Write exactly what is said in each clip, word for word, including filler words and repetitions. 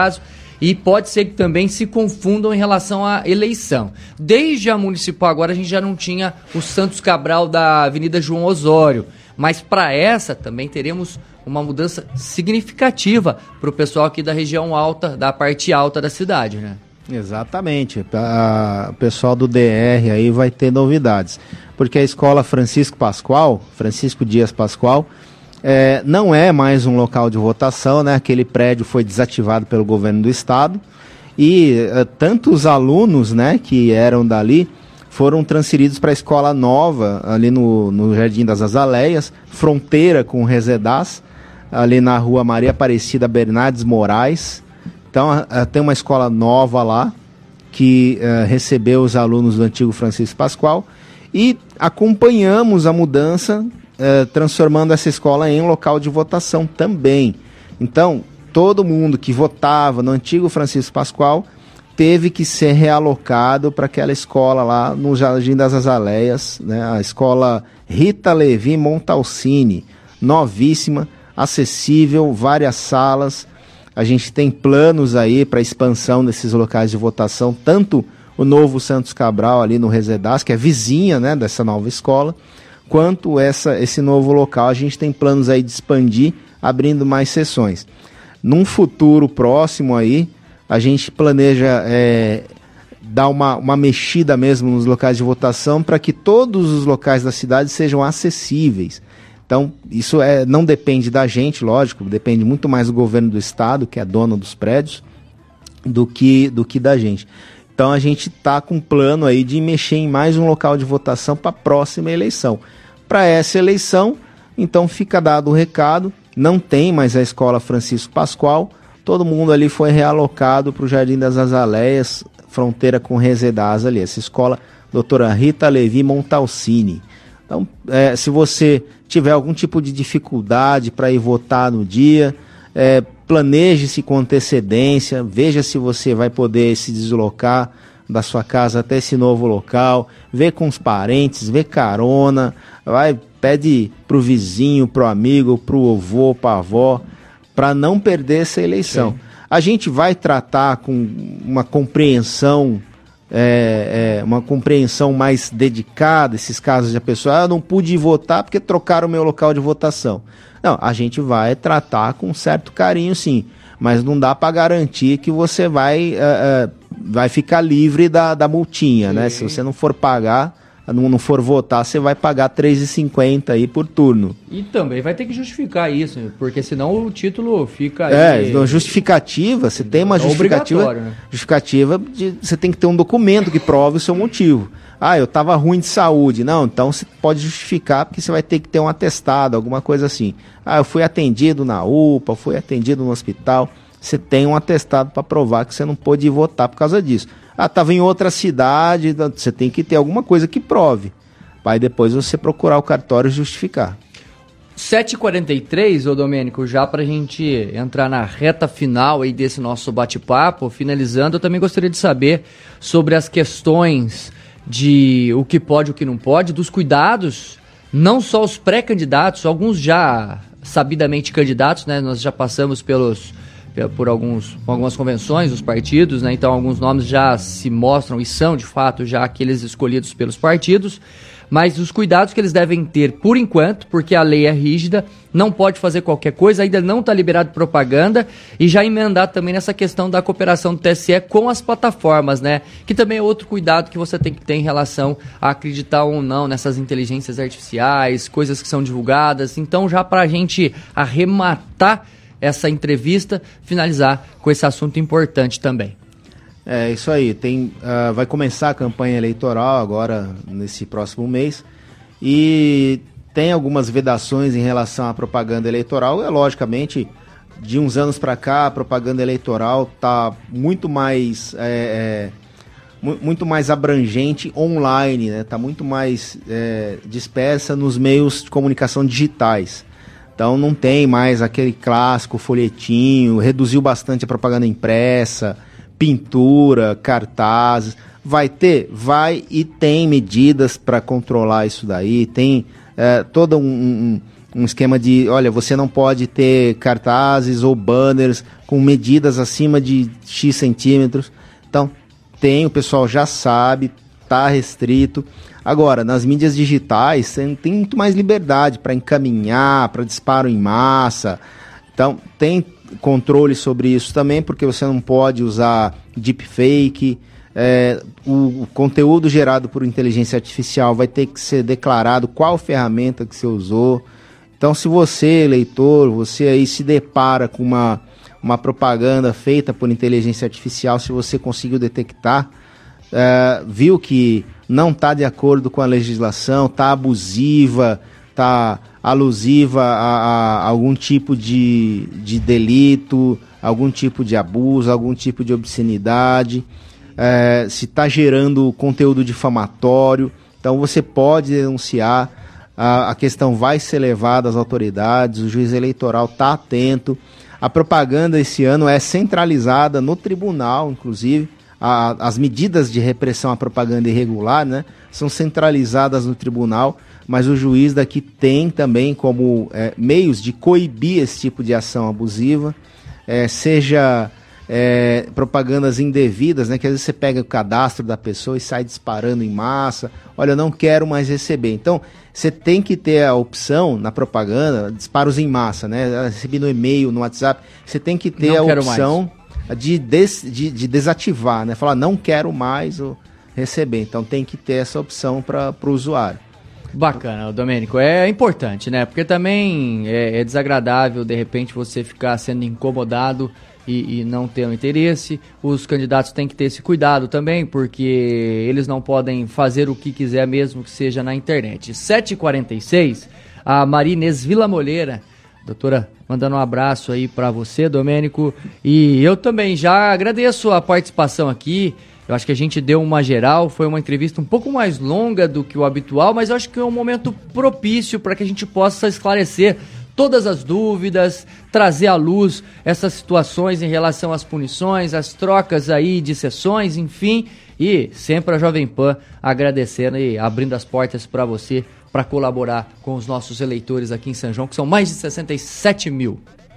E pode ser que também se confundam em relação à eleição. Desde a municipal agora a gente já não tinha o Santos Cabral da Avenida João Osório, mas para essa também teremos uma mudança significativa para o pessoal aqui da região alta, da parte alta da cidade, né? Exatamente, a, o pessoal do D R aí vai ter novidades, porque a escola Francisco Pascoal, Francisco Dias Pascoal, É, não é mais um local de votação, né? Aquele prédio foi desativado pelo governo do estado e é, tantos alunos, né, que eram dali foram transferidos para a escola nova ali no, no Jardim das Azaleias, fronteira com o Resedás, ali na rua Maria Aparecida Bernardes Moraes. Então a, a, tem uma escola nova lá que a, recebeu os alunos do antigo Francisco Pascoal e acompanhamos a mudança, Uh, transformando essa escola em local de votação também. Então, todo mundo que votava no antigo Francisco Pascoal teve que ser realocado para aquela escola lá no Jardim das Azaleias, né? A escola Rita Levi Montalcini, novíssima, acessível, várias salas. A gente tem planos aí para expansão desses locais de votação, tanto o novo Santos Cabral ali no Resedás, que é vizinha, né, dessa nova escola, quanto essa, esse novo local. A gente tem planos aí de expandir, abrindo mais sessões. Num futuro próximo aí, a gente planeja é, dar uma, uma mexida mesmo nos locais de votação para que todos os locais da cidade sejam acessíveis. Então, isso é, não depende da gente, lógico, depende muito mais do governo do estado, que é dono dos prédios, do que, do que da gente. Então, a gente está com um plano aí de mexer em mais um local de votação para a próxima eleição. Para essa eleição, então fica dado o recado, não tem mais a escola Francisco Pascoal, todo mundo ali foi realocado para o Jardim das Azaleias, fronteira com Resedás ali, essa escola doutora Rita Levi Montalcini. Então, é, se você tiver algum tipo de dificuldade para ir votar no dia, é, planeje-se com antecedência, veja se você vai poder se deslocar da sua casa até esse novo local, vê com os parentes, vê carona, vai, pede pro vizinho, pro amigo, pro avô, pra avó, para não perder essa eleição. Sim. A gente vai tratar com uma compreensão, é, é, uma compreensão mais dedicada, esses casos de a pessoa, ah, eu não pude votar porque trocaram o meu local de votação. Não, a gente vai tratar com certo carinho, sim, mas não dá para garantir que você vai, uh, uh, vai ficar livre da, da multinha, sim, né? Se você não for pagar, não, não for votar, você vai pagar três reais e cinquenta centavos aí por turno. E também vai ter que justificar isso, porque senão o título fica aí... É, justificativa, você tem uma justificativa, né? Justificativa, de, você tem que ter um documento que prove o seu motivo. Ah, eu estava ruim de saúde. Não, então você pode justificar, porque você vai ter que ter um atestado, alguma coisa assim. Ah, eu fui atendido na U P A, fui atendido no hospital. Você tem um atestado para provar que você não pôde votar por causa disso. Ah, estava em outra cidade, você tem que ter alguma coisa que prove. Aí depois você procurar o cartório e justificar. sete e quarenta e três, ô Domênico, já para a gente entrar na reta final aí desse nosso bate-papo, finalizando, eu também gostaria de saber sobre as questões de o que pode e o que não pode, dos cuidados, não só os pré-candidatos, alguns já sabidamente candidatos, né? Nós já passamos pelos, por alguns, algumas convenções, os partidos, né? Então alguns nomes já se mostram e são de fato já aqueles escolhidos pelos partidos, mas os cuidados que eles devem ter por enquanto, porque a lei é rígida, não pode fazer qualquer coisa, ainda não está liberado propaganda, e já emendar também nessa questão da cooperação do T S E com as plataformas, né? Que também é outro cuidado que você tem que ter em relação a acreditar ou não nessas inteligências artificiais, coisas que são divulgadas. Então, já para a gente arrematar essa entrevista, finalizar com esse assunto importante também. É isso aí, tem, uh, vai começar a campanha eleitoral agora nesse próximo mês e tem algumas vedações em relação à propaganda eleitoral. É logicamente, de uns anos para cá, a propaganda eleitoral está muito mais é, é, muito mais abrangente online, né? Está muito mais é, dispersa nos meios de comunicação digitais. Então não tem mais aquele clássico folhetinho, reduziu bastante a propaganda impressa, pintura, cartazes. Vai ter? Vai, e tem medidas para controlar isso daí, tem é, todo um, um, um esquema de, olha, você não pode ter cartazes ou banners com medidas acima de X centímetros. Então, tem, o pessoal já sabe, está restrito. Agora, nas mídias digitais, você tem muito mais liberdade para encaminhar, para disparo em massa. Então, tem controle sobre isso também, porque você não pode usar deepfake. É, o, o conteúdo gerado por inteligência artificial vai ter que ser declarado qual ferramenta que você usou. Então, se você, leitor, você aí se depara com uma, uma propaganda feita por inteligência artificial, se você conseguiu detectar, é, viu que não está de acordo com a legislação, está abusiva, está alusiva a, a algum tipo de, de delito, algum tipo de abuso, algum tipo de obscenidade, é, se está gerando conteúdo difamatório, então você pode denunciar. A, a questão vai ser levada às autoridades, o juiz eleitoral está atento. A propaganda esse ano é centralizada no tribunal, inclusive. A, as medidas de repressão à propaganda irregular, né, são centralizadas no tribunal, mas o juiz daqui tem também como é, meios de coibir esse tipo de ação abusiva, é, seja é, propagandas indevidas, né, que às vezes você pega o cadastro da pessoa e sai disparando em massa, olha, eu não quero mais receber. Então, você tem que ter a opção na propaganda, disparos em massa, né, recebi no e-mail, no WhatsApp, você tem que ter não a opção... Mais. De, des, de, de desativar, né? Falar, não quero mais o receber. Então tem que ter essa opção para o usuário. Bacana, Domênico. É importante, né? Porque também é, é desagradável, de repente, você ficar sendo incomodado e, e não ter um interesse. Os candidatos têm que ter esse cuidado também, porque eles não podem fazer o que quiser, mesmo que seja na internet. sete e quarenta e seis, a Maria Inês Vilamoleira, doutora, mandando um abraço aí para você, Domênico, e eu também já agradeço a participação aqui. Eu acho que a gente deu uma geral, foi uma entrevista um pouco mais longa do que o habitual, mas eu acho que é um momento propício para que a gente possa esclarecer todas as dúvidas, trazer à luz essas situações em relação às punições, às trocas aí de sessões, enfim, e sempre a Jovem Pan agradecendo e abrindo as portas para você, para colaborar com os nossos eleitores aqui em São João, que são mais de sessenta e sete mil.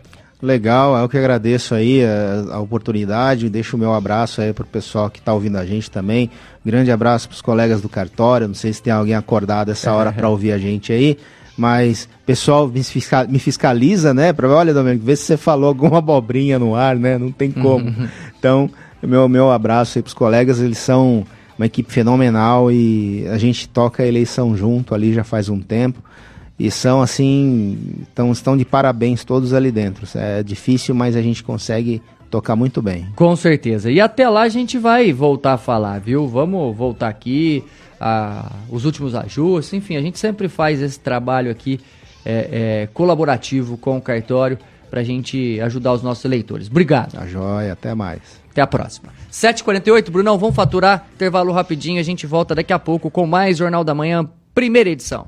Legal, eu que agradeço aí a, a oportunidade, deixo o meu abraço aí pro pessoal que está ouvindo a gente também, grande abraço pros colegas do cartório, não sei se tem alguém acordado essa hora para ouvir a gente aí, mas pessoal me, fiscal, me fiscaliza, né, para olha, Domênico, vê se você falou alguma abobrinha no ar, né, não tem como. Então, meu, meu abraço aí pros colegas, eles são uma equipe fenomenal e a gente toca a eleição junto ali já faz um tempo e são assim, tão, estão de parabéns todos ali dentro. É difícil, mas a gente consegue tocar muito bem. Com certeza. E até lá a gente vai voltar a falar, viu? Vamos voltar aqui, a, os últimos ajustes, enfim, a gente sempre faz esse trabalho aqui é, é, colaborativo com o cartório para a gente ajudar os nossos eleitores. Obrigado. Tá joia, até mais. Até a próxima. sete e quarenta e oito, Brunão, vamos faturar, intervalo rapidinho, a gente volta daqui a pouco com mais Jornal da Manhã, primeira edição.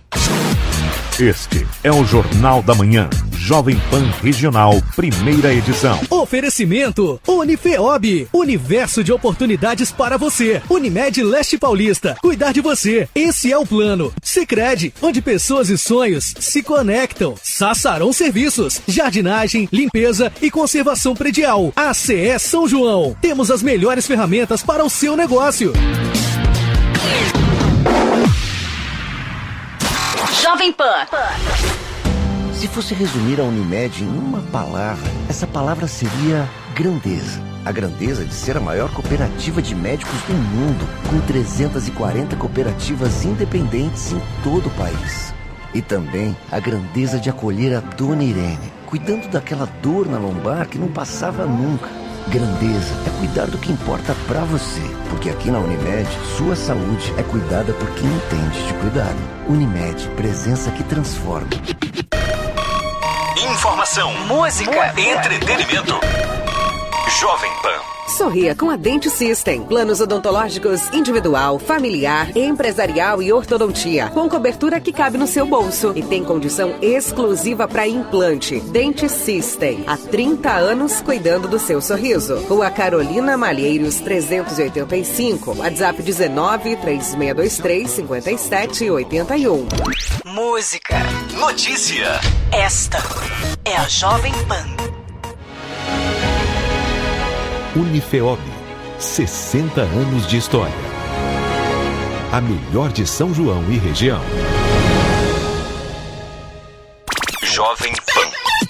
Este é o Jornal da Manhã, Jovem Pan Regional, primeira edição. Oferecimento Unifeob, universo de oportunidades para você. Unimed Leste Paulista, cuidar de você, esse é o plano. Sicredi, onde pessoas e sonhos se conectam. Sassarão Serviços, jardinagem, limpeza e conservação predial. A C E São João, temos as melhores ferramentas para o seu negócio. Jovem Pan. Se fosse resumir a Unimed em uma palavra, essa palavra seria grandeza. A grandeza de ser a maior cooperativa de médicos do mundo, com trezentas e quarenta cooperativas independentes em todo o país. E também a grandeza de acolher a Dona Irene, cuidando daquela dor na lombar que não passava nunca. Grandeza é cuidar do que importa pra você, porque aqui na Unimed, sua saúde é cuidada por quem entende de cuidado. Unimed, presença que transforma. Informação, música, entretenimento. Jovem Pan. Sorria com a Dente System. Planos odontológicos individual, familiar, empresarial e ortodontia. Com cobertura que cabe no seu bolso. E tem condição exclusiva para implante. Dente System. Há trinta anos cuidando do seu sorriso. Rua Carolina Malheiros, trezentos e oitenta e cinco. WhatsApp dezenove, três seis dois três, cinco sete oito um. Música. Notícia. Esta é a Jovem Pan. Unifeob, sessenta anos de história. A melhor de São João e região. Jovem Pan.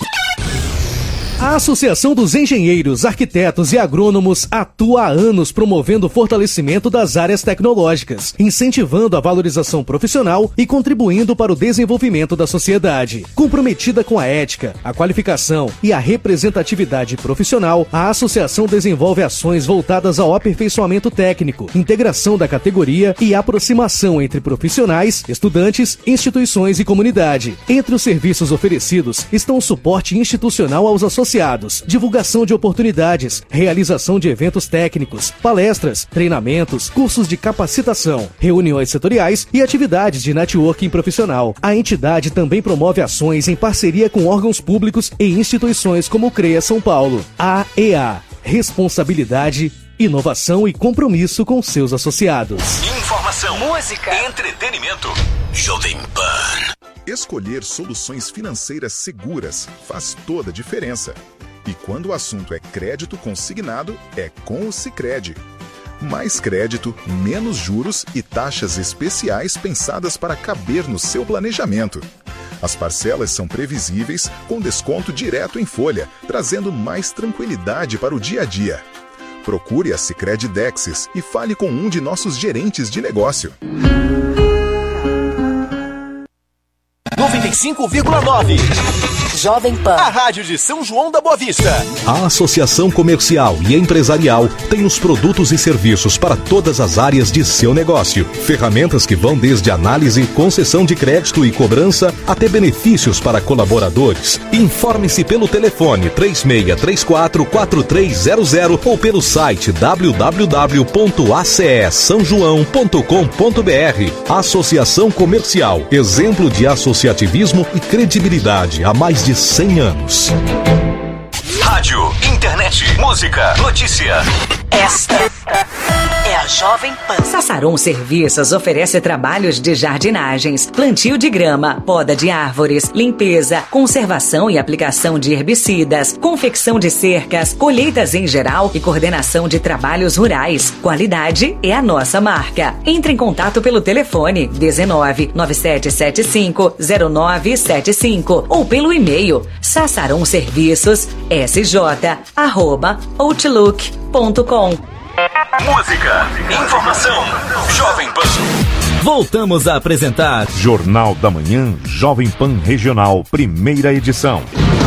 A Associação dos Engenheiros, Arquitetos e Agrônomos atua há anos promovendo o fortalecimento das áreas tecnológicas, incentivando a valorização profissional e contribuindo para o desenvolvimento da sociedade. Comprometida com a ética, a qualificação e a representatividade profissional, a associação desenvolve ações voltadas ao aperfeiçoamento técnico, integração da categoria e aproximação entre profissionais, estudantes, instituições e comunidade. Entre os serviços oferecidos estão o suporte institucional aos associados, divulgação de oportunidades, realização de eventos técnicos, palestras, treinamentos, cursos de capacitação, reuniões setoriais e atividades de networking profissional. A entidade também promove ações em parceria com órgãos públicos e instituições como o CREA São Paulo. A E A. Responsabilidade, inovação e compromisso com seus associados. Informação, música, entretenimento. Jovem Pan. Escolher soluções financeiras seguras faz toda a diferença. E quando o assunto é crédito consignado, é com o Sicredi. Mais crédito, menos juros e taxas especiais pensadas para caber no seu planejamento. As parcelas são previsíveis, com desconto direto em folha, trazendo mais tranquilidade para o dia a dia. Procure a Sicredi Dexis e fale com um de nossos gerentes de negócio. noventa e cinco vírgula nove. Jovem Pan. A rádio de São João da Boa Vista. A Associação Comercial e Empresarial tem os produtos e serviços para todas as áreas de seu negócio. Ferramentas que vão desde análise, concessão de crédito e cobrança até benefícios para colaboradores. Informe-se pelo telefone três seis três quatro, quatro três zero zero ou pelo site w w w ponto a c e são joão ponto com ponto b r. Associação Comercial, exemplo de associativismo e credibilidade há mais de cem anos. Rádio, internet, música, notícia. Esta é a Jovem Pan. Sassaron Serviços oferece trabalhos de jardinagens, plantio de grama, poda de árvores, limpeza, conservação e aplicação de herbicidas, confecção de cercas, colheitas em geral e coordenação de trabalhos rurais. Qualidade é a nossa marca. Entre em contato pelo telefone dezenove, nove sete sete cinco, zero nove sete cinco ou pelo e-mail sassaron serviços s j arroba outlook ponto com. Música, informação, Jovem Pan. Voltamos a apresentar Jornal da Manhã, Jovem Pan Regional, primeira edição.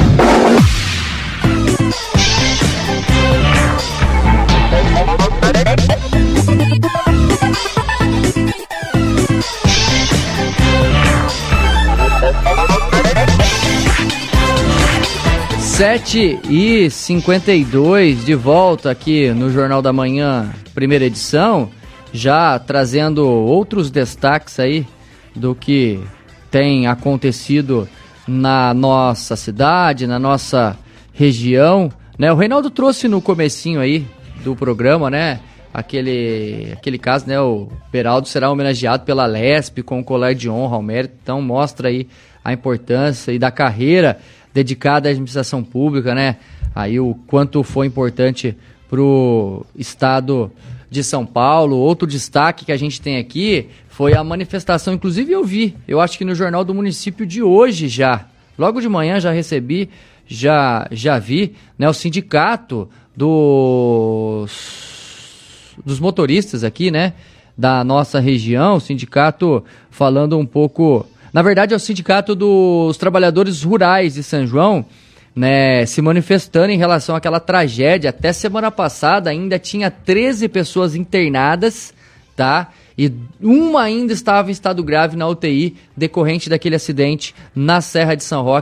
sete e cinquenta e dois, de volta aqui no Jornal da Manhã, primeira edição, já trazendo outros destaques aí do que tem acontecido na nossa cidade, na nossa região, né? O Reinaldo trouxe no comecinho aí do programa, né? Aquele, aquele caso, né? O Peraldo será homenageado pela Lesp com o colar de honra ao mérito, então mostra aí a importância e da carreira dedicada à administração pública, né? Aí o quanto foi importante pro estado de São Paulo. Outro destaque que a gente tem aqui foi a manifestação, inclusive eu vi, eu acho que no Jornal do Município de hoje já, logo de manhã já recebi, já, já vi, né? O sindicato dos, dos motoristas aqui, né? Da nossa região, o sindicato falando um pouco... Na verdade, é o Sindicato dos Trabalhadores Rurais de São João, né, se manifestando em relação àquela tragédia. Até semana passada ainda tinha treze pessoas internadas, tá? E uma ainda estava em estado grave na U T I, decorrente daquele acidente na Serra de São Roque,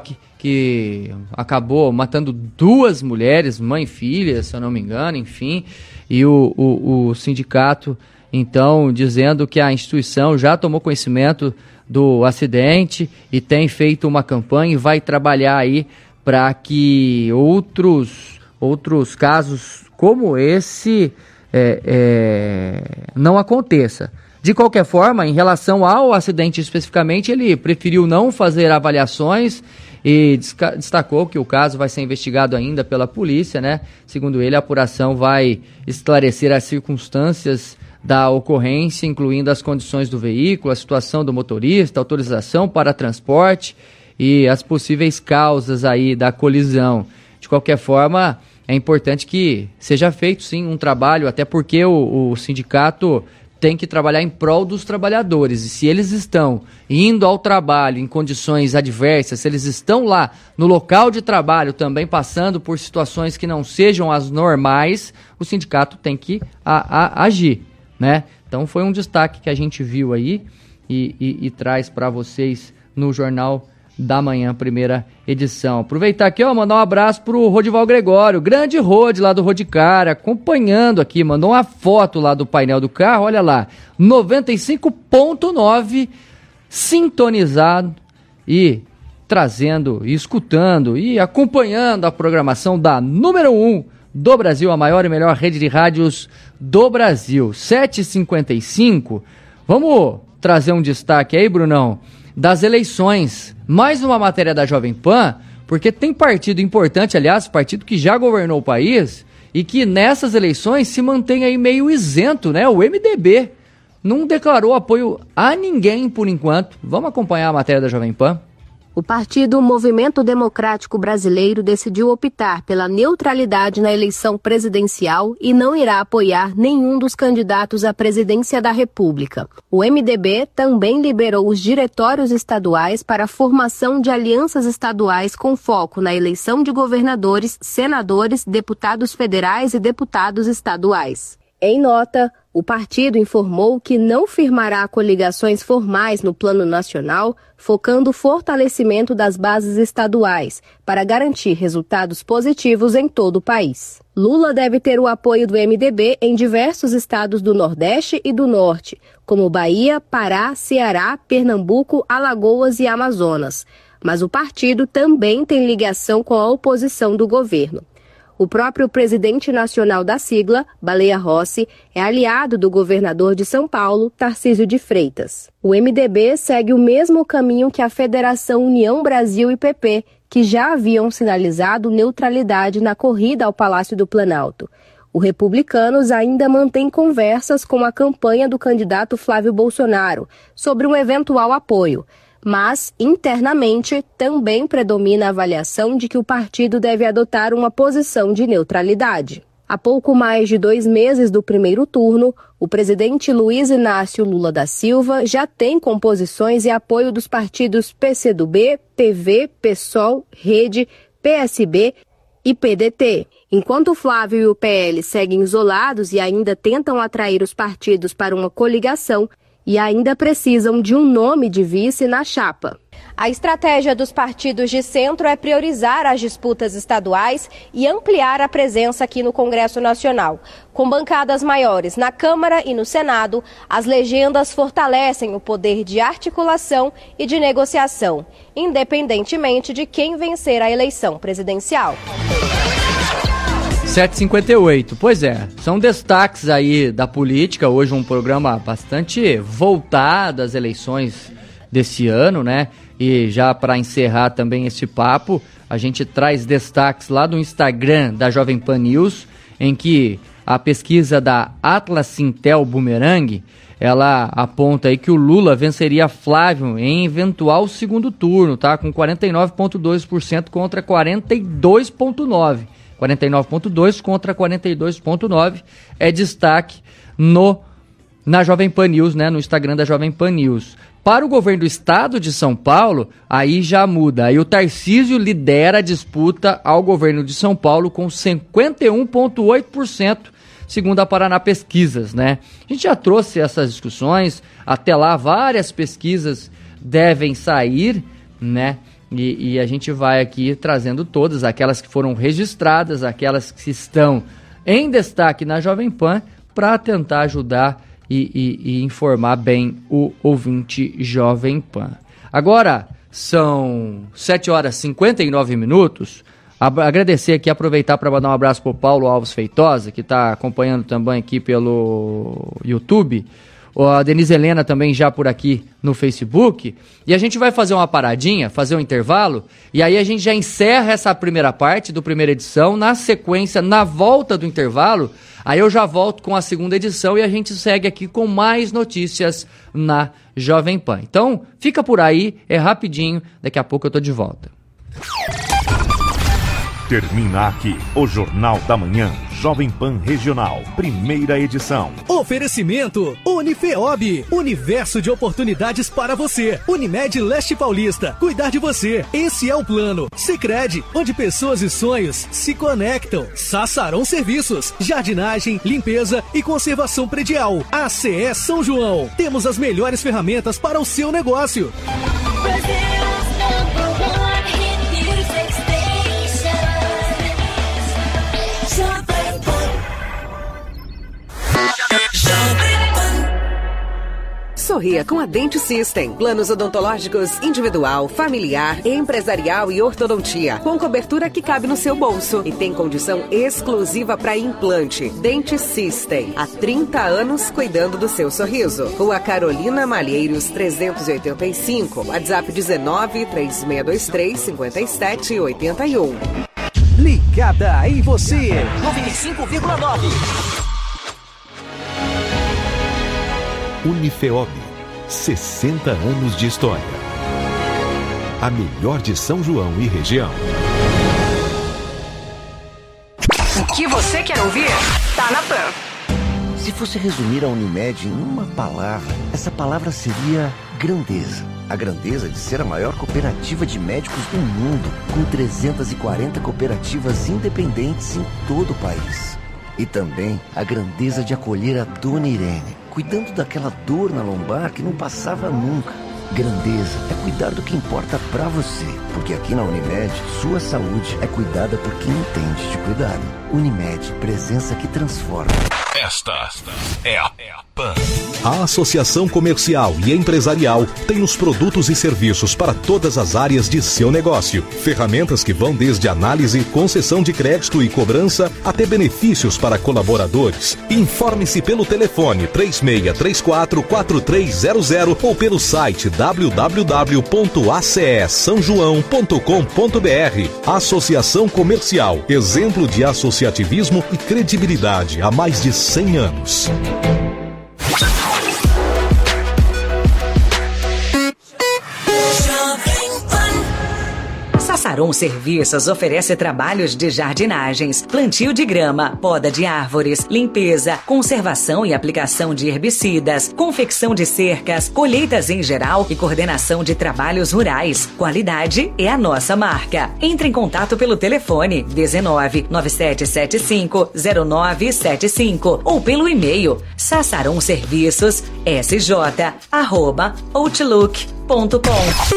que acabou matando duas mulheres, mãe e filha, se eu não me engano, enfim, e o, o, o sindicato, então, dizendo que a instituição já tomou conhecimento do acidente e tem feito uma campanha e vai trabalhar aí para que outros, outros casos como esse é, é, não aconteça. De qualquer forma, em relação ao acidente especificamente, ele preferiu não fazer avaliações e destacou que o caso vai ser investigado ainda pela polícia, né? Segundo ele, a apuração vai esclarecer as circunstâncias da ocorrência, incluindo as condições do veículo, a situação do motorista, autorização para transporte e as possíveis causas aí da colisão. De qualquer forma, é importante que seja feito sim um trabalho, até porque o, o sindicato tem que trabalhar em prol dos trabalhadores, e se eles estão indo ao trabalho em condições adversas, se eles estão lá no local de trabalho também passando por situações que não sejam as normais, o sindicato tem que a, a, agir, né? Então foi um destaque que a gente viu aí e, e, e traz para vocês no Jornal da Manhã, primeira edição. Aproveitar aqui, ó, mandar um abraço pro Rodival Gregório, grande Rod lá do Rodicara, acompanhando aqui, mandou uma foto lá do painel do carro, olha lá, noventa e cinco ponto nove, sintonizado e trazendo, e escutando e acompanhando a programação da número um do Brasil, a maior e melhor rede de rádios do Brasil. sete e cinquenta e cinco, vamos trazer um destaque aí, Brunão, das eleições. Mais uma matéria da Jovem Pan, porque tem partido importante, aliás, partido que já governou o país e que nessas eleições se mantém aí meio isento, né? O M D B não declarou apoio a ninguém por enquanto. Vamos acompanhar a matéria da Jovem Pan? O partido Movimento Democrático Brasileiro decidiu optar pela neutralidade na eleição presidencial e não irá apoiar nenhum dos candidatos à presidência da República. O M D B também liberou os diretórios estaduais para a formação de alianças estaduais com foco na eleição de governadores, senadores, deputados federais e deputados estaduais. Em nota, o partido informou que não firmará coligações formais no plano nacional, focando o fortalecimento das bases estaduais, para garantir resultados positivos em todo o país. Lula deve ter o apoio do M D B em diversos estados do Nordeste e do Norte, como Bahia, Pará, Ceará, Pernambuco, Alagoas e Amazonas. Mas o partido também tem ligação com a oposição do governo. O próprio presidente nacional da sigla, Baleia Rossi, é aliado do governador de São Paulo, Tarcísio de Freitas. O M D B segue o mesmo caminho que a Federação União Brasil e P P, que já haviam sinalizado neutralidade na corrida ao Palácio do Planalto. O Republicanos ainda mantém conversas com a campanha do candidato Flávio Bolsonaro sobre um eventual apoio. Mas, internamente, também predomina a avaliação de que o partido deve adotar uma posição de neutralidade. Há pouco mais de dois meses do primeiro turno, o presidente Luiz Inácio Lula da Silva já tem composições e apoio dos partidos P C do B, P V, PSOL, Rede, P S B e P D T. Enquanto Flávio e o P L seguem isolados e ainda tentam atrair os partidos para uma coligação, e ainda precisam de um nome de vice na chapa. A estratégia dos partidos de centro é priorizar as disputas estaduais e ampliar a presença aqui no Congresso Nacional. Com bancadas maiores na Câmara e no Senado, as legendas fortalecem o poder de articulação e de negociação, independentemente de quem vencer a eleição presidencial. sete e cinquenta e oito, pois é, são destaques aí da política, hoje um programa bastante voltado às eleições desse ano, né? E já para encerrar também esse papo, a gente traz destaques lá do Instagram da Jovem Pan News, em que a pesquisa da Atlas Intel Boomerang, ela aponta aí que o Lula venceria Flávio em eventual segundo turno, tá? Com quarenta e nove vírgula dois por cento contra quarenta e dois vírgula nove por cento. quarenta e nove vírgula dois por cento contra quarenta e dois vírgula nove por cento é destaque no, na Jovem Pan News, né, no Instagram da Jovem Pan News. Para o governo do estado de São Paulo, aí já muda. Aí o Tarcísio lidera a disputa ao governo de São Paulo com cinquenta e um vírgula oito por cento, segundo a Paraná Pesquisas, né? A gente já trouxe essas discussões, até lá várias pesquisas devem sair, né? E, e a gente vai aqui trazendo todas, aquelas que foram registradas, aquelas que estão em destaque na Jovem Pan, para tentar ajudar e, e, e informar bem o ouvinte Jovem Pan. Agora, são sete horas e cinquenta e nove minutos. Agradecer aqui, aproveitar para mandar um abraço para o Paulo Alves Feitosa, que está acompanhando também aqui pelo YouTube. A Denise Helena também já por aqui no Facebook. E a gente vai fazer uma paradinha, fazer um intervalo, e aí a gente já encerra essa primeira parte do primeira edição. Na sequência, na volta do intervalo, aí eu já volto com a segunda edição e a gente segue aqui com mais notícias na Jovem Pan. Então, fica por aí, é rapidinho, daqui a pouco eu tô de volta. Termina aqui o Jornal da Manhã, Jovem Pan Regional, primeira edição. Oferecimento Unifeob, universo de oportunidades para você. Unimed Leste Paulista, cuidar de você, esse é o plano. Sicredi, onde pessoas e sonhos se conectam. Sassarão Serviços, jardinagem, limpeza e conservação predial. A C E São João, temos as melhores ferramentas para o seu negócio. Sorria com a Dente System. Planos odontológicos individual, familiar, empresarial e ortodontia. Com cobertura que cabe no seu bolso. E tem condição exclusiva para implante. Dente System. Há trinta anos cuidando do seu sorriso. Rua Carolina Malheiros trezentos e oitenta e cinco. WhatsApp dezenove, três seis dois três, cinco sete oito um. Ligada em você. noventa e cinco vírgula nove. Unifeob, sessenta anos de história. A melhor de São João e região. O que você quer ouvir? Tá na Pan. Se fosse resumir a Unimed em uma palavra, essa palavra seria grandeza. A grandeza de ser a maior cooperativa de médicos do mundo, com trezentas e quarenta cooperativas independentes em todo o país. E também a grandeza de acolher a Dona Irene, cuidando daquela dor na lombar que não passava nunca. Grandeza é cuidar do que importa pra você, porque aqui na Unimed, sua saúde é cuidada por quem entende de cuidado. Unimed, presença que transforma. Esta é a Pan. A Associação Comercial e Empresarial tem os produtos e serviços para todas as áreas de seu negócio. Ferramentas que vão desde análise, concessão de crédito e cobrança, até benefícios para colaboradores. Informe-se pelo telefone três seis três quatro, quatro três zero zero ou pelo site w w w ponto a c e são joão ponto com ponto b r. Associação Comercial, exemplo de associativismo e credibilidade há mais de cem anos. Sassarão Serviços oferece trabalhos de jardinagens, plantio de grama, poda de árvores, limpeza, conservação e aplicação de herbicidas, confecção de cercas, colheitas em geral e coordenação de trabalhos rurais. Qualidade é a nossa marca. Entre em contato pelo telefone dezenove, nove sete sete cinco, zero nove sete cinco ou pelo e-mail sassarão serviços s j arroba outlook ponto com.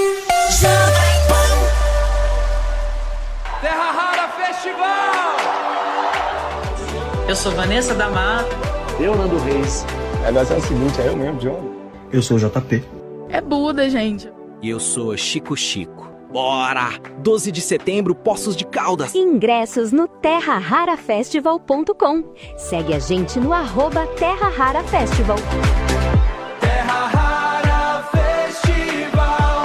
Terra Rara Festival! Eu sou Vanessa da Mata. Eu, Nando Reis. A negócio é o seguinte, é eu mesmo, John. Eu sou o J P. É Buda, gente. E eu sou Chico Chico. Bora! doze de setembro, Poços de Caldas. Ingressos no terra rara festival ponto com. Segue a gente no arroba Terra Rara Festival. Terra Rara Festival.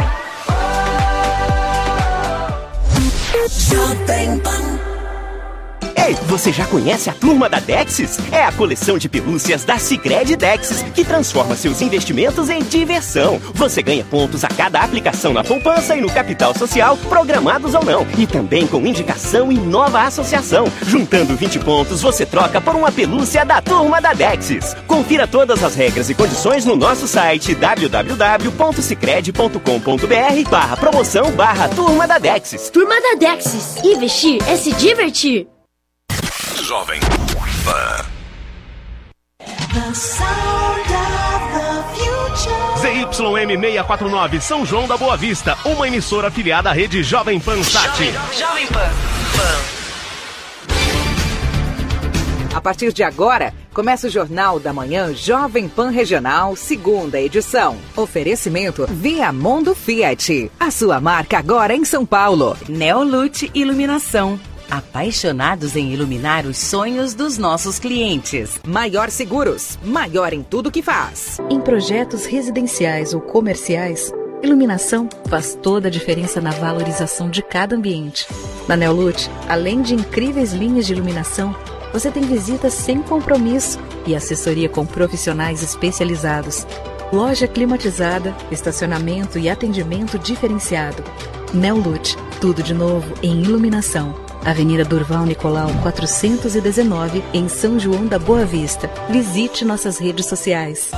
Ei, você já conhece a Turma da Dexis? É a coleção de pelúcias da Sicredi Dexis, que transforma seus investimentos em diversão. Você ganha pontos a cada aplicação na poupança e no capital social, programados ou não. E também com indicação e nova associação. Juntando vinte pontos, você troca por uma pelúcia da Turma da Dexis. Confira todas as regras e condições no nosso site w w w ponto sicredi ponto com ponto b r barra promoção barra Turma da Dexis. Turma da Dexis. Investir é se divertir. Jovem Pan. The sound of the future. Y M seiscentos e quarenta e nove, São João da Boa Vista, uma emissora afiliada à rede Jovem Pan Sat. Jovem, Jovem Pan. Pan. A partir de agora, começa o Jornal da Manhã Jovem Pan Regional, segunda edição. Oferecimento Viamondo Fiat. A sua marca agora em São Paulo. Neolute Iluminação. Apaixonados em iluminar os sonhos dos nossos clientes. Maior Seguros. Maior em tudo que faz. Em projetos residenciais ou comerciais, iluminação faz toda a diferença na valorização de cada ambiente. Na Neolute, além de incríveis linhas de iluminação, você tem visitas sem compromisso e assessoria com profissionais especializados. Loja climatizada, estacionamento e atendimento diferenciado. Neolute, tudo de novo em iluminação. Avenida Durval Nicolau quatrocentos e dezenove, em São João da Boa Vista. Visite nossas redes sociais.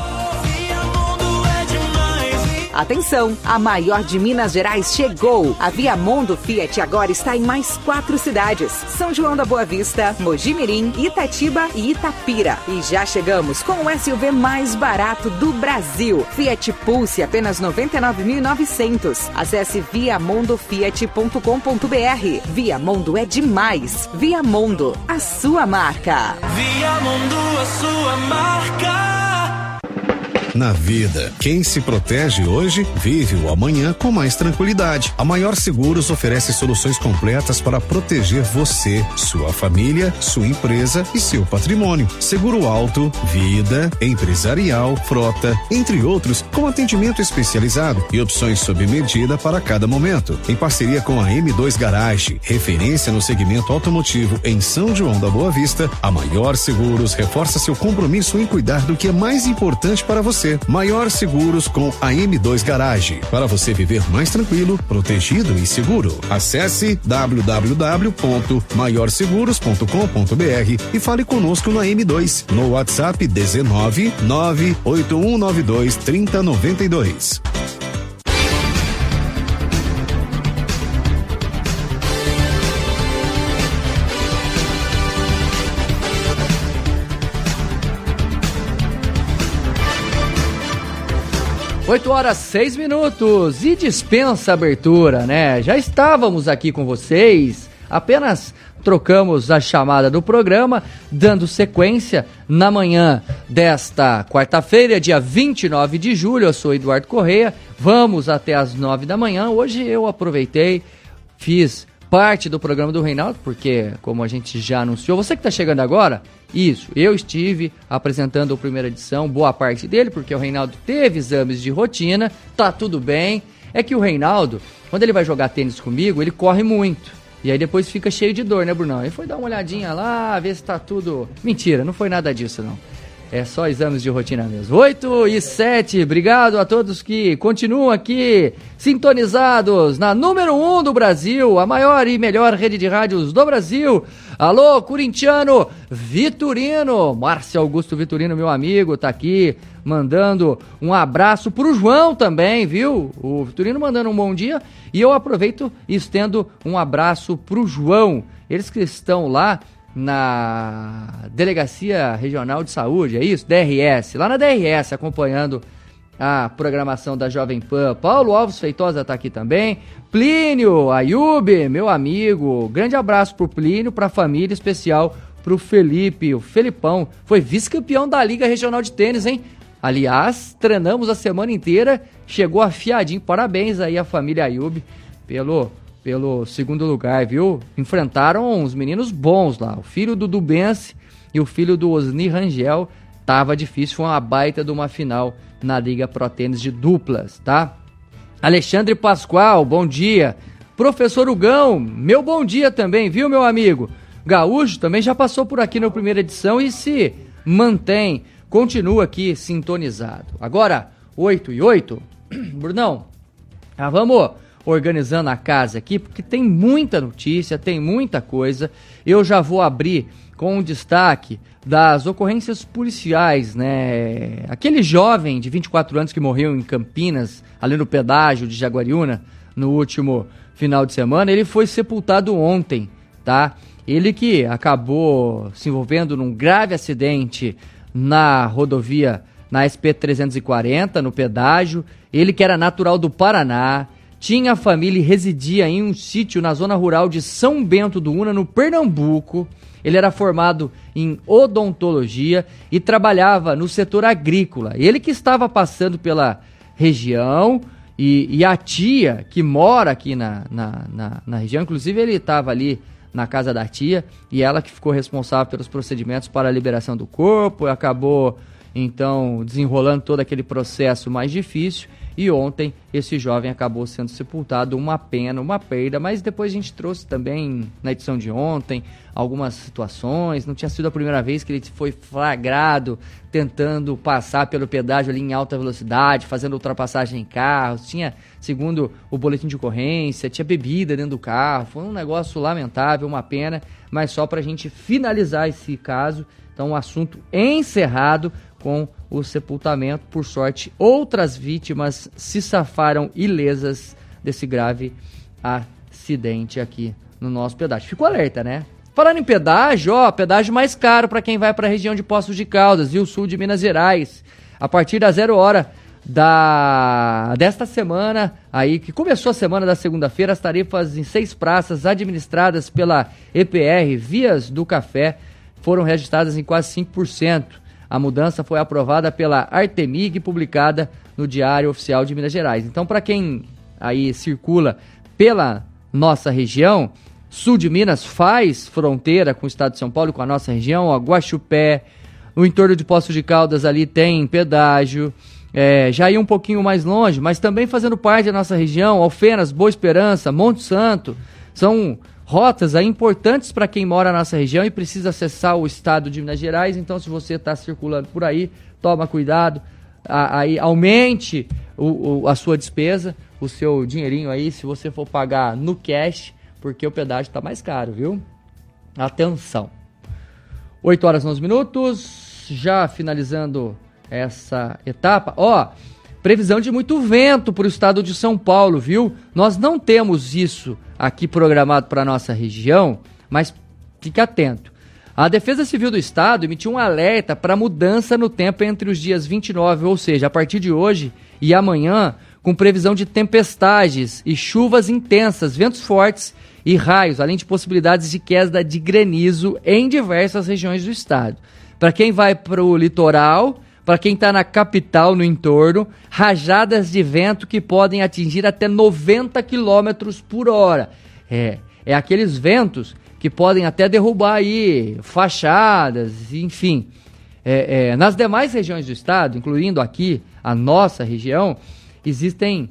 Atenção, a maior de Minas Gerais chegou. A Viamondo Fiat agora está em mais quatro cidades: São João da Boa Vista, Mojimirim, Itatiba e Itapira. E já chegamos com o S U V mais barato do Brasil. Fiat Pulse, apenas noventa e nove mil e novecentos. Acesse viamondo fiat ponto com ponto b r. Viamondo é demais. Viamondo, a sua marca. Viamondo, a sua marca. Na vida, quem se protege hoje, vive o amanhã com mais tranquilidade. A Maior Seguros oferece soluções completas para proteger você, sua família, sua empresa e seu patrimônio. Seguro alto, vida, empresarial, frota, entre outros, com atendimento especializado e opções sob medida para cada momento. Em parceria com a M dois Garage, referência no segmento automotivo em São João da Boa Vista, a Maior Seguros reforça seu compromisso em cuidar do que é mais importante para você. Maior Seguros com a M dois Garage, para você viver mais tranquilo, protegido e seguro. Acesse w w w ponto maior seguros ponto com ponto b r e fale conosco na M dois no WhatsApp dezenove, nove oito um nove dois, três zero nove dois. oito horas, seis minutos e dispensa abertura, né? Já estávamos aqui com vocês, apenas trocamos a chamada do programa, dando sequência na manhã desta quarta-feira, dia vinte e nove de julho. Eu sou Eduardo Correia, vamos até as nove da manhã. Hoje eu aproveitei, fiz parte do programa do Reinaldo, porque, como a gente já anunciou, você que está chegando agora, isso, eu estive apresentando a primeira edição, boa parte dele, porque o Reinaldo teve exames de rotina, tá tudo bem. É que o Reinaldo, quando ele vai jogar tênis comigo, ele corre muito. E aí depois fica cheio de dor, né, Brunão? Ele foi dar uma olhadinha lá, ver se tá tudo... Mentira, não foi nada disso, não. É só exames de rotina mesmo. oito e sete, obrigado a todos que continuam aqui sintonizados na número um do Brasil, a maior e melhor rede de rádios do Brasil. Alô, corintiano Vitorino, Márcio Augusto Vitorino, meu amigo, tá aqui mandando um abraço pro João também, viu? O Vitorino mandando um bom dia e eu aproveito e estendo um abraço pro João. Eles que estão lá na Delegacia Regional de Saúde, é isso? D R S, lá na D R S, acompanhando a programação da Jovem Pan. Paulo Alves Feitosa tá aqui também. Plínio Ayub, meu amigo, grande abraço pro Plínio, pra família, especial pro Felipe, o Felipão, foi vice-campeão da Liga Regional de Tênis, hein? Aliás, treinamos a semana inteira, chegou afiadinho, parabéns aí à família Ayub pelo... pelo segundo lugar, viu? Enfrentaram uns meninos bons lá. O filho do Dubense e o filho do Osni Rangel. Tava difícil, foi uma baita de uma final na Liga Pro Tênis de duplas, tá? Alexandre Pascoal, bom dia. Professor Hugão, meu bom dia também, viu, meu amigo? Gaúcho também já passou por aqui na primeira edição e se mantém, continua aqui sintonizado. Agora, oito e oito. Brunão, ah, vamos... organizando a casa aqui, porque tem muita notícia, tem muita coisa. Eu já vou abrir com um destaque das ocorrências policiais, né? Aquele jovem de vinte e quatro anos que morreu em Campinas, ali no pedágio de Jaguariúna, no último final de semana, ele foi sepultado ontem, tá? Ele que acabou se envolvendo num grave acidente na rodovia na S P trezentos e quarenta, no pedágio. Ele que era natural do Paraná, tinha família e residia em um sítio na zona rural de São Bento do Una, no Pernambuco. Ele era formado em odontologia e trabalhava no setor agrícola. Ele que estava passando pela região e, e a tia que mora aqui na, na, na, na região, inclusive ele estava ali na casa da tia e ela que ficou responsável pelos procedimentos para a liberação do corpo, acabou então desenrolando todo aquele processo mais difícil. E ontem esse jovem acabou sendo sepultado, uma pena, uma perda, mas depois a gente trouxe também na edição de ontem algumas situações. Não tinha sido a primeira vez que ele foi flagrado tentando passar pelo pedágio ali em alta velocidade, fazendo ultrapassagem em carros. Tinha, segundo o boletim de ocorrência, tinha bebida dentro do carro. Foi um negócio lamentável, uma pena, mas só para a gente finalizar esse caso. Então, um assunto encerrado com o sepultamento. Por sorte, outras vítimas se safaram ilesas desse grave acidente aqui no nosso pedágio. Ficou alerta, né? Falando em pedágio, ó, pedágio mais caro para quem vai para a região de Poços de Caldas e o sul de Minas Gerais. A partir da zero hora da, desta semana, aí que começou a semana da segunda-feira, as tarifas em seis praças administradas pela E P R Vias do Café foram reajustadas em quase cinco por cento. A mudança foi aprovada pela Artemig e publicada no Diário Oficial de Minas Gerais. Então, para quem aí circula pela nossa região, sul de Minas faz fronteira com o estado de São Paulo e com a nossa região, ó, Guaxupé, no entorno de Poços de Caldas ali tem pedágio, é, já ia um pouquinho mais longe, mas também fazendo parte da nossa região, Alfenas, Boa Esperança, Monte Santo, são rotas aí importantes para quem mora na nossa região e precisa acessar o estado de Minas Gerais. Então, se você está circulando por aí, toma cuidado, a, aí aumente o, o, a sua despesa, o seu dinheirinho aí, se você for pagar no cash, porque o pedágio está mais caro, viu? Atenção. oito horas e onze minutos, já finalizando essa etapa. Ó, previsão de muito vento para o estado de São Paulo, viu? Nós não temos isso aqui programado para a nossa região, mas fique atento. A Defesa Civil do Estado emitiu um alerta para mudança no tempo entre os dias vinte e nove, ou seja, a partir de hoje e amanhã, com previsão de tempestades e chuvas intensas, ventos fortes e raios, além de possibilidades de queda de granizo em diversas regiões do estado. Para quem vai para o litoral, para quem está na capital, no entorno, rajadas de vento que podem atingir até noventa quilômetros por hora. É, é aqueles ventos que podem até derrubar aí fachadas, enfim. É, é, nas demais regiões do estado, incluindo aqui a nossa região, existem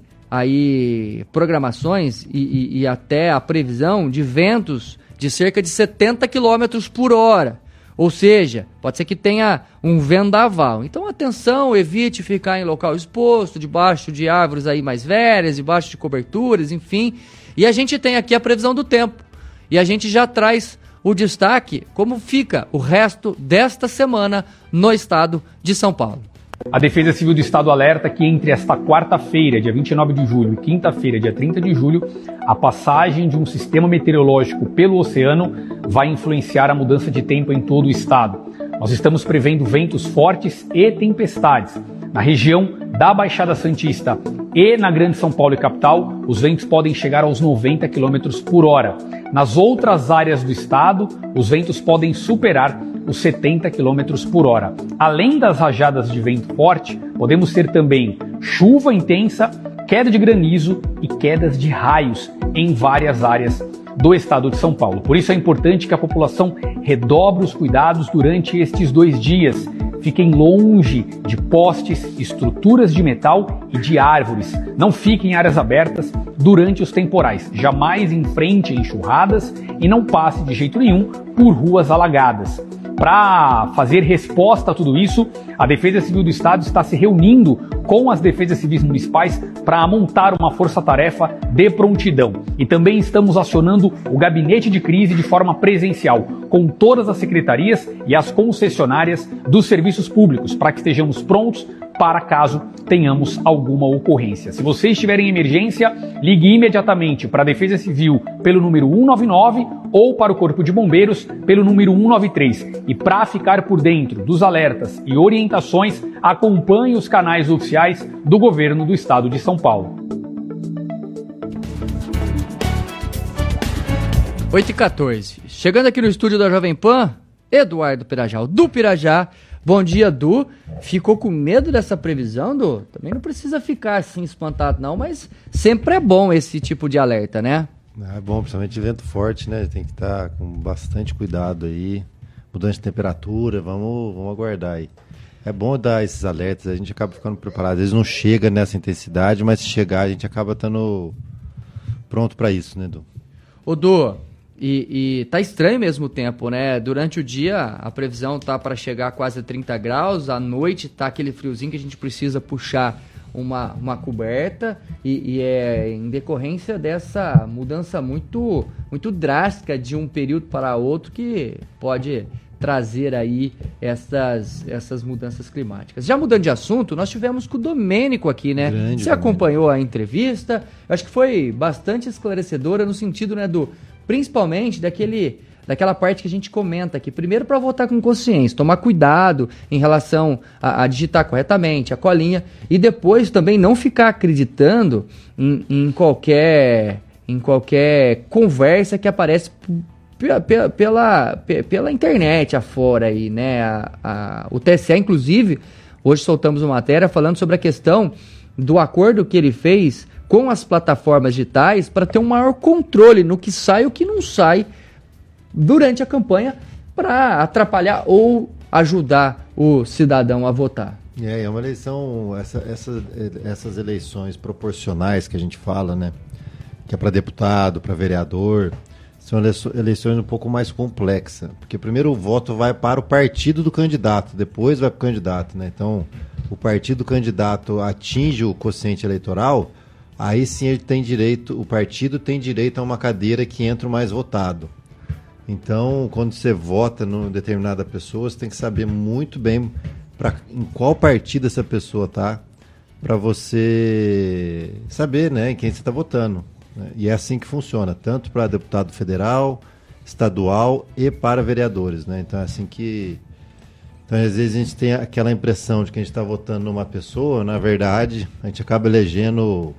aí programações e, e, e até a previsão de ventos de cerca de setenta quilômetros por hora. Ou seja, pode ser que tenha um vendaval. Então, atenção, evite ficar em local exposto, debaixo de árvores aí mais velhas, debaixo de coberturas, enfim. E a gente tem aqui a previsão do tempo. E a gente já traz o destaque, como fica o resto desta semana no estado de São Paulo. A Defesa Civil do Estado alerta que entre esta quarta-feira, dia vinte e nove de julho, e quinta-feira, dia trinta de julho, a passagem de um sistema meteorológico pelo oceano vai influenciar a mudança de tempo em todo o estado. Nós estamos prevendo ventos fortes e tempestades. Na região da Baixada Santista e na Grande São Paulo e capital, os ventos podem chegar aos noventa quilômetros por hora. Nas outras áreas do estado, os ventos podem superar os setenta quilômetros por hora. Além das rajadas de vento forte, podemos ter também chuva intensa, queda de granizo e quedas de raios em várias áreas do estado de São Paulo. Por isso é importante que a população redobre os cuidados durante estes dois dias. Fiquem longe de postes, estruturas de metal e de árvores. Não fiquem em áreas abertas durante os temporais. Jamais enfrente enxurradas e não passe de jeito nenhum por ruas alagadas. Para fazer resposta a tudo isso, a Defesa Civil do Estado está se reunindo com as defesas civis municipais para montar uma força-tarefa de prontidão. E também estamos acionando o gabinete de crise de forma presencial, com todas as secretarias e as concessionárias dos serviços públicos, para que estejamos prontos para caso tenhamos alguma ocorrência. Se você estiver em emergência, ligue imediatamente para a Defesa Civil pelo número um nove nove ou para o Corpo de Bombeiros pelo número um nove três. E para ficar por dentro dos alertas e orientações, acompanhe os canais oficiais do Governo do Estado de São Paulo. oito e quatorze. Chegando aqui no estúdio da Jovem Pan, Eduardo Pirajá, do Pirajá. Bom dia, Du. Ficou com medo dessa previsão, Du? Também não precisa ficar assim espantado não, mas sempre é bom esse tipo de alerta, né? É bom, principalmente de vento forte, né? Tem que estar com bastante cuidado aí. Mudança de temperatura, vamos, vamos aguardar aí. É bom dar esses alertas, a gente acaba ficando preparado. Às vezes não chega nessa intensidade, mas se chegar a gente acaba estando pronto para isso, né, Du? Ô, Du, e, e tá estranho mesmo o tempo, né? Durante o dia a previsão tá para chegar a quase trinta graus, à noite tá aquele friozinho que a gente precisa puxar uma, uma coberta e, e é em decorrência dessa mudança muito, muito drástica de um período para outro que pode trazer aí essas, essas mudanças climáticas. Já mudando de assunto, nós tivemos com o Domênico aqui, né? Grande, Você acompanhou a entrevista? Eu acho que foi bastante esclarecedora no sentido, né, do principalmente daquele, daquela parte que a gente comenta aqui. Primeiro, para votar com consciência, tomar cuidado em relação a, a digitar corretamente a colinha, e depois também não ficar acreditando em, em, qualquer, em qualquer conversa que aparece pela, pela, pela internet afora aí, né? A, a, o T S E, inclusive, hoje soltamos uma matéria falando sobre a questão do acordo que ele fez com as plataformas digitais para ter um maior controle no que sai e o que não sai durante a campanha para atrapalhar ou ajudar o cidadão a votar. É, é uma eleição, essa, essa, essas eleições proporcionais que a gente fala, né? Que é para deputado, para vereador, são eleições um pouco mais complexas, porque primeiro o voto vai para o partido do candidato, depois vai para o candidato, né? Então, o partido do candidato atinge o quociente eleitoral, aí sim ele tem direito, o partido tem direito a uma cadeira que entra o mais votado. Então, quando você vota em determinada pessoa, você tem que saber muito bem pra, em qual partido essa pessoa está, para você saber, né, em quem você está votando. Né? E é assim que funciona, tanto para deputado federal, estadual e para vereadores. Né? Então, é assim que... Então, às vezes a gente tem aquela impressão de que a gente está votando numa pessoa, na verdade, a gente acaba elegendo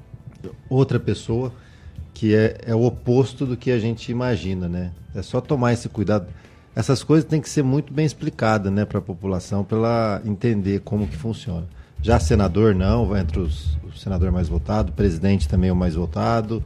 outra pessoa que é, é o oposto do que a gente imagina, né? É só tomar esse cuidado. Essas coisas têm que ser muito bem explicadas, né, para a população, para ela entender como que funciona. Já senador não, vai entre os, o senador mais votado, presidente também é o mais votado,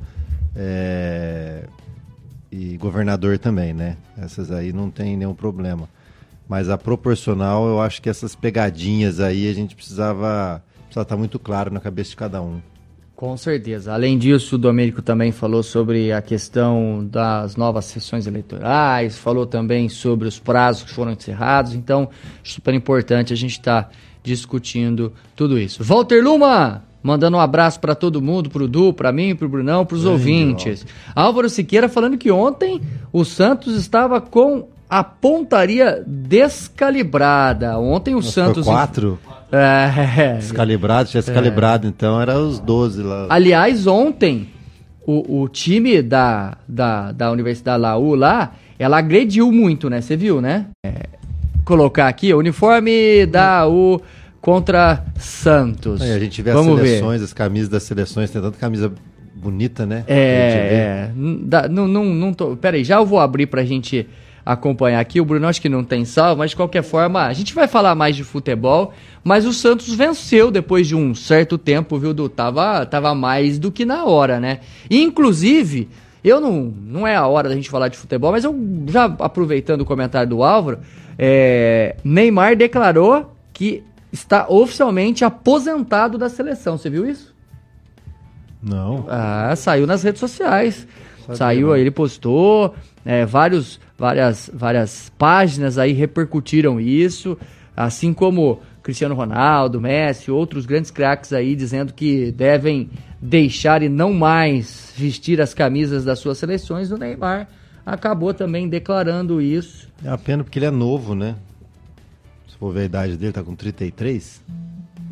é, e governador também, né? Essas aí não tem nenhum problema. Mas a proporcional, eu acho que essas pegadinhas aí a gente precisava, precisava estar muito claro na cabeça de cada um. Com certeza. Além disso, o Domênico também falou sobre a questão das novas sessões eleitorais, falou também sobre os prazos que foram encerrados, então super importante a gente estar tá discutindo tudo isso. Walter Luma, mandando um abraço para todo mundo, pro Du, para mim, pro Brunão, pros Ei, ouvintes. Ó. Álvaro Siqueira falando que ontem o Santos estava com a pontaria descalibrada. Ontem o Nossa, Santos... Foi quatro? É. Descalibrado, tinha descalibrado, é. Então era os doze lá. Aliás, ontem, o, o time da, da, da Universidade Laú lá, ela agrediu muito, né? Você viu, né? É, colocar aqui, o uniforme da U contra Santos. É, a gente vê Vamos as seleções, ver. As camisas das seleções, tem tanta camisa bonita, né? É, é. Não, não, não tô... Peraí, já eu vou abrir pra gente acompanhar aqui. O Bruno acho que não tem salvo, mas de qualquer forma, a gente vai falar mais de futebol, mas o Santos venceu depois de um certo tempo, viu, Du? Tava, tava mais do que na hora, né? E, inclusive, eu não, não é a hora da gente falar de futebol, mas eu já aproveitando o comentário do Álvaro, é, Neymar declarou que está oficialmente aposentado da seleção. Você viu isso? Não. Ah, saiu nas redes sociais. Sabia, saiu, não. ele postou, é, vários, várias, várias páginas aí repercutiram isso, assim como Cristiano Ronaldo, Messi, outros grandes craques aí dizendo que devem deixar e não mais vestir as camisas das suas seleções. O Neymar acabou também declarando isso. É uma pena porque ele é novo, né? Se for ver a idade dele, tá com trinta e três.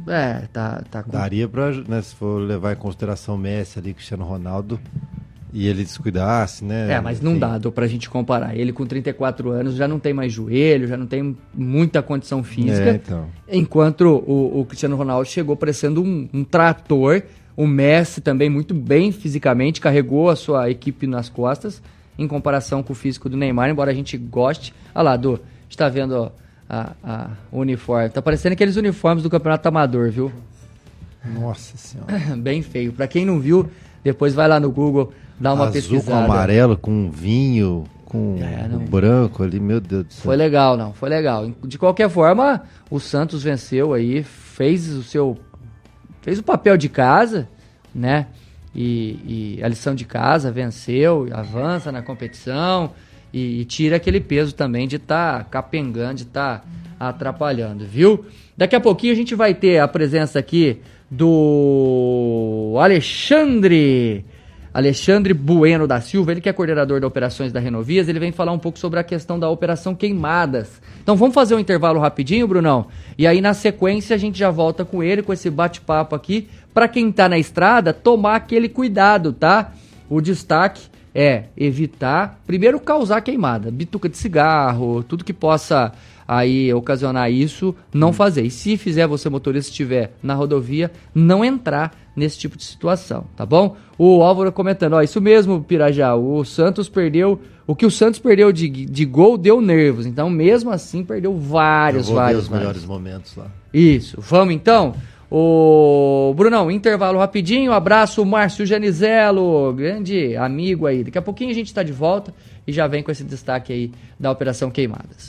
É, tá, tá com... Daria pra, né, se for levar em consideração Messi ali, Cristiano Ronaldo, e ele descuidasse, né? É, mas não Enfim. dá, dá pra gente comparar. Ele com trinta e quatro anos já não tem mais joelho, já não tem muita condição física. É, então. Enquanto o, o Cristiano Ronaldo chegou parecendo um, um trator. O Messi também muito bem fisicamente, carregou a sua equipe nas costas, em comparação com o físico do Neymar, embora a gente goste. Olha lá, Du, a gente tá vendo ó, a, a, o uniforme. Tá parecendo aqueles uniformes do Campeonato Amador, viu? Nossa Senhora. Bem feio. Pra quem não viu, depois vai lá no Google, dá uma Azul pesquisada. com amarelo, com vinho, com É, não. branco ali, meu Deus do céu. Foi legal, não, foi legal. De qualquer forma, o Santos venceu aí, fez o seu... fez o papel de casa, né? E, e a lição de casa, venceu, avança na competição e, e tira aquele peso também de estar tá capengando, de estar tá atrapalhando, viu? Daqui a pouquinho a gente vai ter a presença aqui do Alexandre... Alexandre Bueno da Silva, ele que é coordenador de operações da Renovias, ele vem falar um pouco sobre a questão da Operação Queimadas. Então vamos fazer um intervalo rapidinho, Brunão? E aí na sequência a gente já volta com ele, com esse bate-papo aqui, para quem tá na estrada, tomar aquele cuidado, tá? O destaque é evitar, primeiro causar queimada, bituca de cigarro, tudo que possa aí ocasionar isso, não fazer. E se fizer, você motorista estiver na rodovia, não entrar nesse tipo de situação, tá bom? O Álvaro comentando, ó, isso mesmo, Pirajá, o Santos perdeu, o que o Santos perdeu de, de gol deu nervos, então mesmo assim perdeu vários, Eu vou vários, ver os vários. melhores momentos lá. Isso, vamos então? O Brunão, intervalo rapidinho, abraço Márcio Janizelo, grande amigo aí, daqui a pouquinho a gente tá de volta e já vem com esse destaque aí da Operação Queimadas.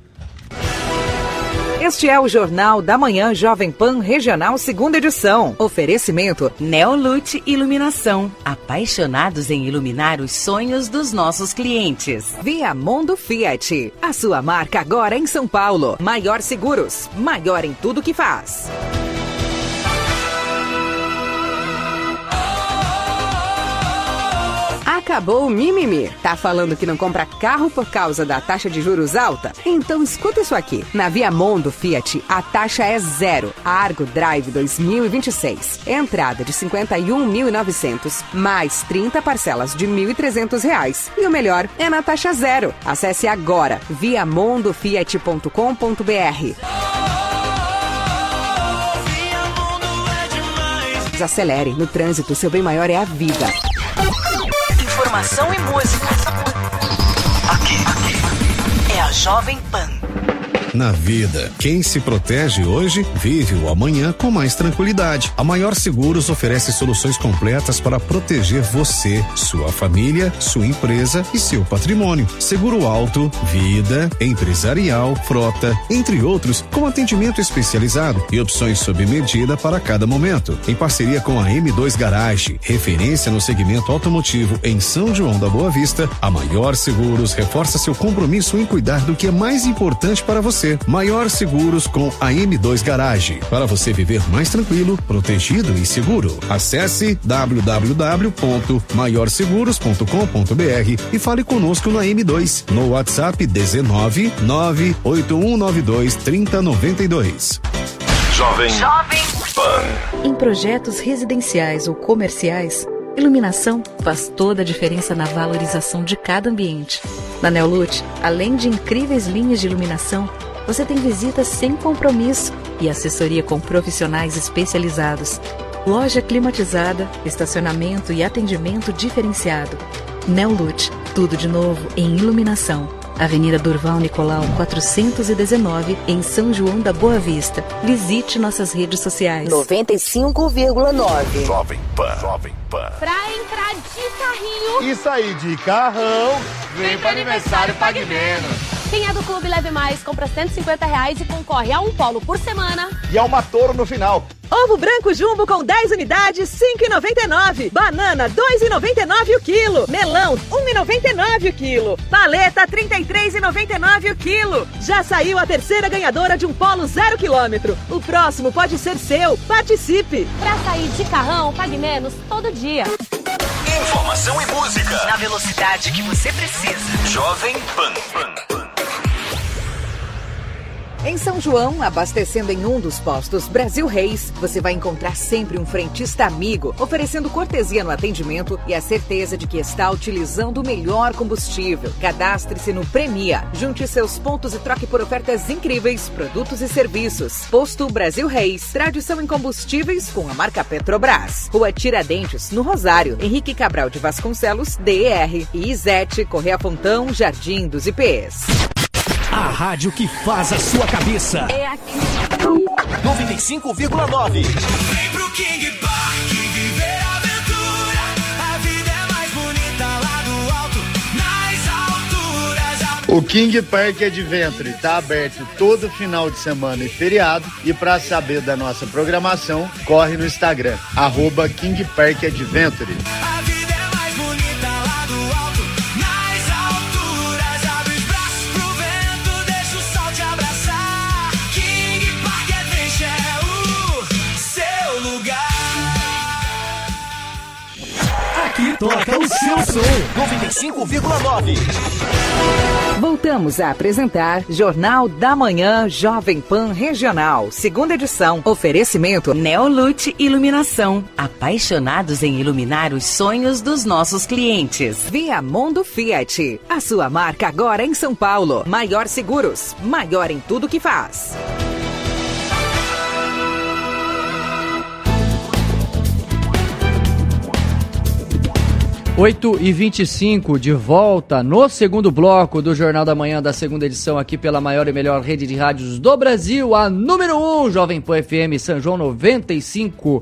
Este é o Jornal da Manhã Jovem Pan Regional segunda edição. Oferecimento Neolute Iluminação. Apaixonados em iluminar os sonhos dos nossos clientes. Viamondo Fiat. A sua marca agora em São Paulo. Maior Seguros. Maior em tudo que faz. Acabou o mimimi. Tá falando que não compra carro por causa da taxa de juros alta? Então escuta isso aqui. Na Viamondo Fiat, a taxa é zero. Argo Drive dois mil e vinte e seis. Entrada de cinquenta e um mil e novecentos, mais trinta parcelas de mil e trezentos reais. E o melhor é na taxa zero. Acesse agora viamondo fiat ponto com ponto b r. Acelere. No trânsito, seu bem maior é a vida. Informação e música. Aqui, aqui é a Jovem Pan. Na vida, quem se protege hoje, vive o amanhã com mais tranquilidade. A Maior Seguros oferece soluções completas para proteger você, sua família, sua empresa e seu patrimônio. Seguro alto, vida, empresarial, frota, entre outros, com atendimento especializado e opções sob medida para cada momento. Em parceria com a M dois Garage, referência no segmento automotivo em São João da Boa Vista, a Maior Seguros reforça seu compromisso em cuidar do que é mais importante para você. Maior Seguros com a M dois Garage, para você viver mais tranquilo, protegido e seguro. Acesse w w w ponto maior seguros ponto com ponto b r e fale conosco na M dois no WhatsApp dezenove, nove oito um nove dois, três zero nove dois. Jovem, Jovem Pan. Em projetos residenciais ou comerciais, iluminação faz toda a diferença na valorização de cada ambiente. Na Neolute, além de incríveis linhas de iluminação, você tem visitas sem compromisso e assessoria com profissionais especializados. Loja climatizada, estacionamento e atendimento diferenciado. Neolute, tudo de novo em iluminação. Avenida Durval Nicolau quatrocentos e dezenove, em São João da Boa Vista. Visite nossas redes sociais. noventa e cinco vírgula nove. Jovem Pan, Jovem Pan. Pra entrar de carrinho E sair de carrão, vem para aniversário Pague Menos. Quem é do Clube Leve Mais compra cento e cinquenta reais e concorre a um polo por semana. E a uma Toro no final. Ovo branco jumbo com dez unidades, cinco reais e noventa e nove centavos. Banana, dois reais e noventa e nove centavos o quilo. Melão, um real e noventa e nove centavos o quilo. Paleta, trinta e três reais e noventa e nove centavos o quilo. Já saiu a terceira ganhadora de um polo zero quilômetro. O próximo pode ser seu. Participe. Pra sair de carrão, pague menos todo dia. Informação e música Na velocidade que você precisa. Jovem Pan. Pan, Pan. Em São João, abastecendo em um dos postos Brasil Reis, você vai encontrar sempre um frentista amigo, oferecendo cortesia no atendimento e a certeza de que está utilizando o melhor combustível. Cadastre-se no Premia, junte seus pontos e troque por ofertas incríveis, produtos e serviços. Posto Brasil Reis, tradição em combustíveis com a marca Petrobras. Rua Tiradentes, no Rosário, Henrique Cabral de Vasconcelos, D E R. E Izete, Correia Fontão, Jardim dos I Pês. A rádio que faz a sua cabeça. É aqui. noventa e cinco vírgula nove. Vem pro King Park viver a aventura. A vida é mais bonita lá do alto, nas alturas. O King Park Adventure está aberto todo final de semana e feriado. E para saber da nossa programação, corre no Instagram, arroba King Park Adventure. Toca o seu som. noventa e cinco vírgula nove. Voltamos a apresentar Jornal da Manhã Jovem Pan Regional, segunda edição. Oferecimento Neolute Iluminação. Apaixonados em iluminar os sonhos dos nossos clientes. Viamundo Fiat. A sua marca agora em São Paulo. Maior Seguros. Maior em tudo que faz. oito e vinte e cinco, de volta no segundo bloco do Jornal da Manhã da segunda edição, aqui pela maior e melhor rede de rádios do Brasil, a número um, Jovem Pan F M São João noventa e cinco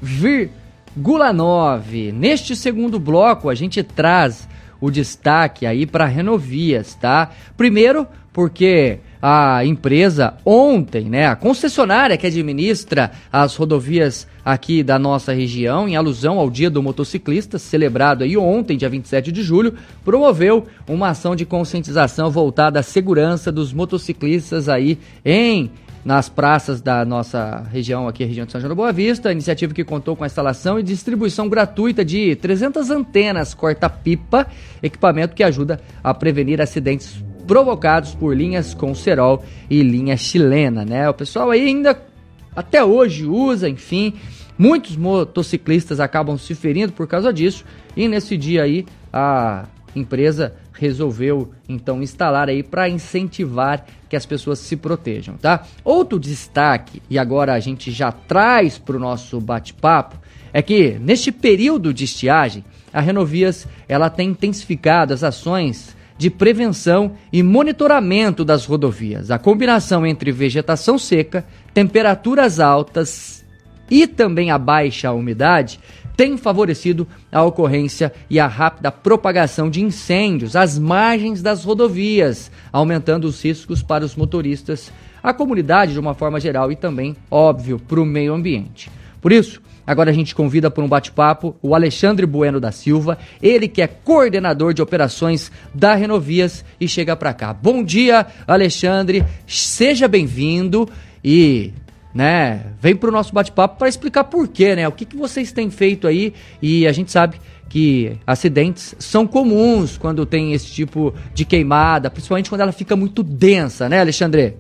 vírgula nove. Neste segundo bloco a gente traz o destaque aí para Renovias, tá? Primeiro porque a empresa ontem, né, a concessionária que administra as rodovias aqui da nossa região, em alusão ao Dia do Motociclista, celebrado aí ontem, dia vinte e sete de julho, promoveu uma ação de conscientização voltada à segurança dos motociclistas aí em nas praças da nossa região, aqui a região de São João da Boa Vista, iniciativa que contou com a instalação e distribuição gratuita de trezentas antenas corta-pipa, equipamento que ajuda a prevenir acidentes provocados por linhas com cerol e linha chilena, né? O pessoal aí ainda até hoje usa, enfim, muitos motociclistas acabam se ferindo por causa disso, e nesse dia aí a empresa resolveu então instalar aí para incentivar que as pessoas se protejam, tá? Outro destaque, e agora a gente já traz para o nosso bate-papo, é que neste período de estiagem, a Renovias ela tem intensificado as ações de prevenção e monitoramento das rodovias. A combinação entre vegetação seca, temperaturas altas e também a baixa umidade tem favorecido a ocorrência e a rápida propagação de incêndios às margens das rodovias, aumentando os riscos para os motoristas, a comunidade de uma forma geral e também, óbvio, para o meio ambiente. Por isso, agora a gente convida para um bate-papo o Alexandre Bueno da Silva, ele que é coordenador de operações da Renovias e chega para cá. Bom dia, Alexandre, seja bem-vindo e, né, vem para o nosso bate-papo para explicar por quê, né, o que, que vocês têm feito aí, e a gente sabe que acidentes são comuns quando tem esse tipo de queimada, principalmente quando ela fica muito densa, né, Alexandre?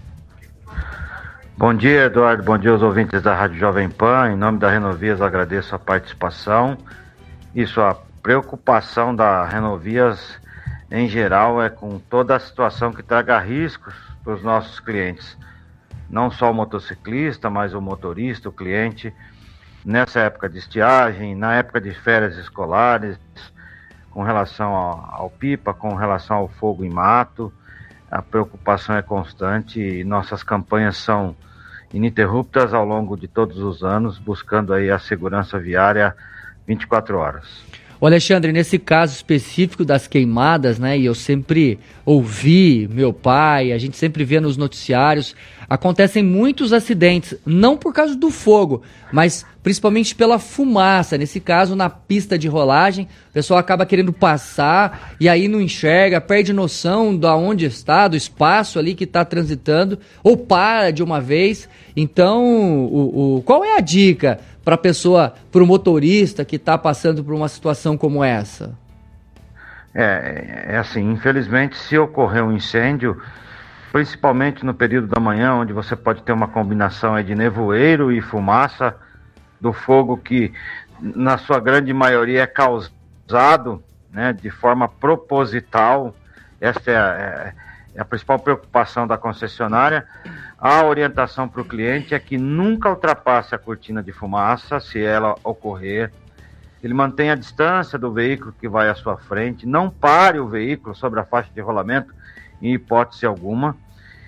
Bom dia, Eduardo. Bom dia aos ouvintes da Rádio Jovem Pan. Em nome da Renovias, agradeço a participação. Isso, a preocupação da Renovias, em geral, é com toda a situação que traga riscos para os nossos clientes. Não só o motociclista, mas o motorista, o cliente. Nessa época de estiagem, na época de férias escolares, com relação ao, ao pipa, com relação ao fogo em mato, a preocupação é constante e nossas campanhas são ininterruptas ao longo de todos os anos, buscando aí a segurança viária vinte e quatro horas. O Alexandre, nesse caso específico das queimadas, né, e eu sempre ouvi meu pai, a gente sempre vê nos noticiários, acontecem muitos acidentes, não por causa do fogo, mas principalmente pela fumaça. Nesse caso, na pista de rolagem, o pessoal acaba querendo passar e aí não enxerga, perde noção de onde está, do espaço ali que está transitando, ou para de uma vez. Então, o, o, qual é a dica para a pessoa, para o motorista que está passando por uma situação como essa? É, é assim, infelizmente, se ocorrer um incêndio, principalmente no período da manhã, onde você pode ter uma combinação aí de nevoeiro e fumaça do fogo que, na sua grande maioria, é causado, né, de forma proposital. Essa é a, é a principal preocupação da concessionária. A orientação para o cliente é que nunca ultrapasse a cortina de fumaça, se ela ocorrer. Ele mantenha a distância do veículo que vai à sua frente, não pare o veículo sobre a faixa de rolamento, em hipótese alguma,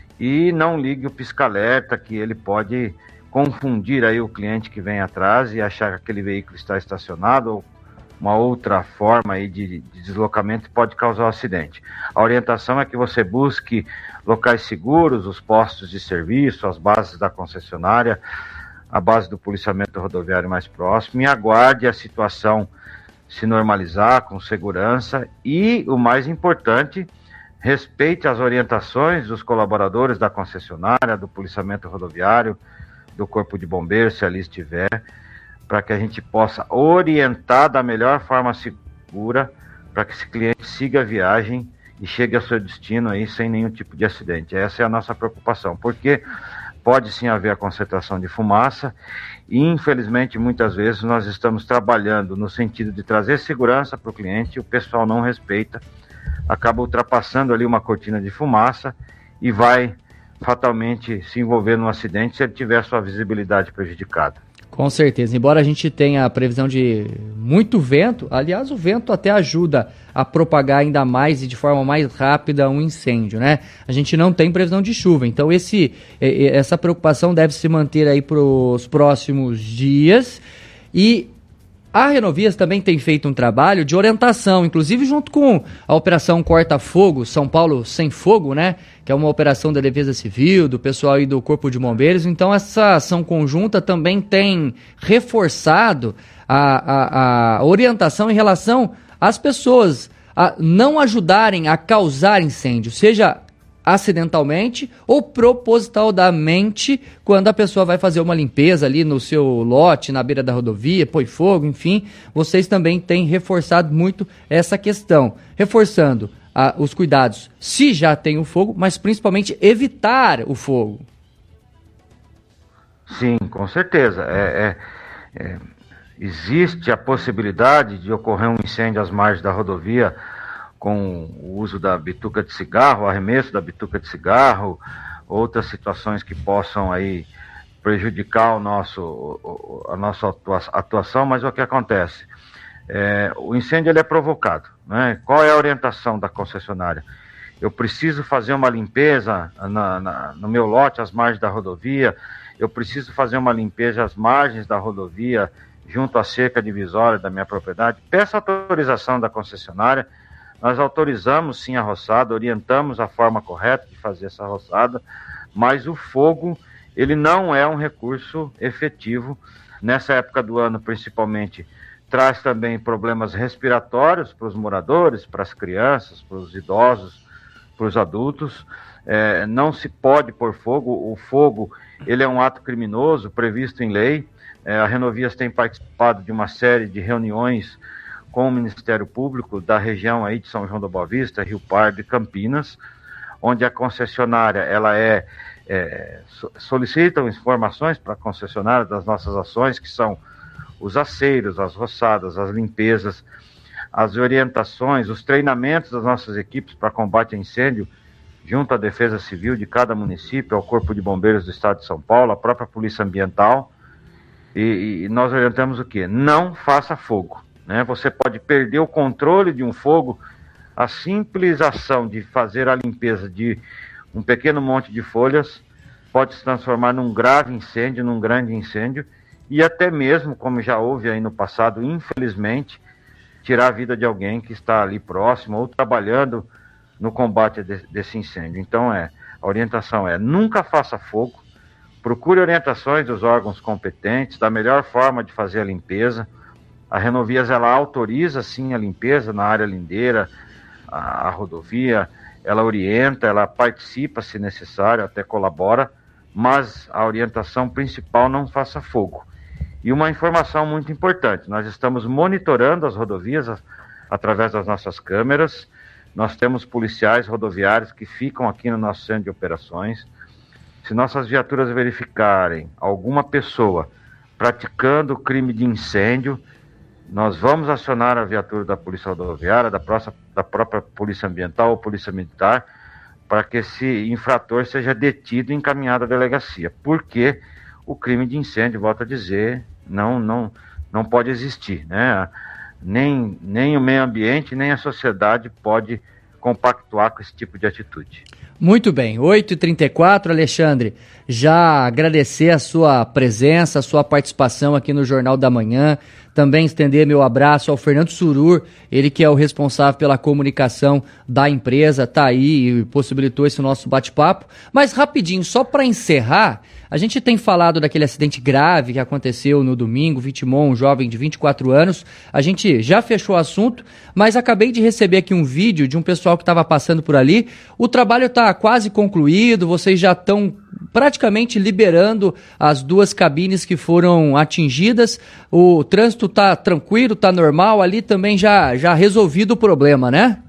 e não ligue o pisca-alerta, que ele pode confundir aí o cliente que vem atrás e achar que aquele veículo está estacionado, ou uma outra forma aí de, de deslocamento pode causar um acidente. A orientação é que você busque locais seguros, os postos de serviço, as bases da concessionária, a base do policiamento rodoviário mais próximo, e aguarde a situação se normalizar com segurança e, o mais importante, respeite as orientações dos colaboradores da concessionária, do policiamento rodoviário, do Corpo de Bombeiros, se ali estiver, para que a gente possa orientar da melhor forma segura, para que esse cliente siga a viagem e chegue ao seu destino aí sem nenhum tipo de acidente. Essa é a nossa preocupação, porque pode sim haver a concentração de fumaça e, infelizmente, muitas vezes nós estamos trabalhando no sentido de trazer segurança para o cliente e o pessoal não respeita, acaba ultrapassando ali uma cortina de fumaça e vai fatalmente se envolver num acidente se ele tiver sua visibilidade prejudicada. Com certeza, embora a gente tenha a previsão de muito vento, aliás, o vento até ajuda a propagar ainda mais e de forma mais rápida um incêndio, né? A gente não tem previsão de chuva, então esse, essa preocupação deve se manter aí para os próximos dias. E a Renovias também tem feito um trabalho de orientação, inclusive junto com a Operação Corta Fogo, São Paulo Sem Fogo, né? Que é uma operação da Defesa Civil, do pessoal aí do Corpo de Bombeiros. Então essa ação conjunta também tem reforçado a, a, a orientação em relação às pessoas a não ajudarem a causar incêndio, seja acidentalmente ou propositalmente, quando a pessoa vai fazer uma limpeza ali no seu lote, na beira da rodovia, põe fogo, enfim. Vocês também têm reforçado muito essa questão, reforçando ah, os cuidados se já tem o fogo, mas principalmente evitar o fogo. Sim, com certeza. É, é, é, existe a possibilidade de ocorrer um incêndio às margens da rodovia com o uso da bituca de cigarro, o arremesso da bituca de cigarro, outras situações que possam aí prejudicar o nosso, a nossa atuação, mas o que acontece? É, o incêndio ele é provocado, né? Qual é a orientação da concessionária? Eu preciso fazer uma limpeza na, na, no meu lote, às margens da rodovia, eu preciso fazer uma limpeza às margens da rodovia, junto à cerca divisória da minha propriedade. Peço autorização da concessionária. Nós autorizamos sim a roçada, orientamos a forma correta de fazer essa roçada, mas o fogo, ele não é um recurso efetivo nessa época do ano, principalmente. Traz também problemas respiratórios para os moradores, para as crianças, para os idosos, para os adultos. É, não se pode pôr fogo, o fogo, ele é um ato criminoso previsto em lei. É, a Renovias tem participado de uma série de reuniões com o Ministério Público da região aí de São João da Boa Vista, Rio Pardo e Campinas, onde a concessionária ela é, é solicitam informações para a concessionária das nossas ações, que são os aceiros, as roçadas, as limpezas, as orientações, os treinamentos das nossas equipes para combate a incêndio, junto à Defesa Civil de cada município, ao Corpo de Bombeiros do Estado de São Paulo, à própria Polícia Ambiental, e, e nós orientamos o quê? Não faça fogo. Né? Você pode perder o controle de um fogo, a simples ação de fazer a limpeza de um pequeno monte de folhas pode se transformar num grave incêndio, num grande incêndio, e até mesmo, como já houve aí no passado, infelizmente, tirar a vida de alguém que está ali próximo ou trabalhando no combate de, desse incêndio. Então, é, a orientação é, nunca faça fogo, procure orientações dos órgãos competentes, da melhor forma de fazer a limpeza. A Renovias, ela autoriza, sim, a limpeza na área lindeira, a, a rodovia, ela orienta, ela participa, se necessário, até colabora, mas a orientação principal, não faça fogo. E uma informação muito importante, nós estamos monitorando as rodovias a, através das nossas câmeras, Nós temos policiais rodoviários que ficam aqui no nosso centro de operações. Se nossas viaturas verificarem alguma pessoa praticando crime de incêndio, nós vamos acionar a viatura da Polícia Rodoviária, da, próxima, da própria Polícia Ambiental ou Polícia Militar, para que esse infrator seja detido e encaminhado à delegacia. Porque o crime de incêndio, volto a dizer, não, não, não pode existir, né? Nem, nem o meio ambiente, nem a sociedade pode compactuar com esse tipo de atitude. Muito bem, oito e trinta e quatro, Alexandre, já agradecer a sua presença, a sua participação aqui no Jornal da Manhã, também estender meu abraço ao Fernando Surur, ele que é o responsável pela comunicação da empresa, tá aí e possibilitou esse nosso bate-papo. Mas rapidinho, só para encerrar, a gente tem falado daquele acidente grave que aconteceu no domingo, vitimou um jovem de vinte e quatro anos, a gente já fechou o assunto, mas acabei de receber aqui um vídeo de um pessoal que estava passando por ali, o trabalho está quase concluído, vocês já estão praticamente liberando as duas cabines que foram atingidas, o trânsito está tranquilo, está normal, ali também já, já resolvido o problema, né?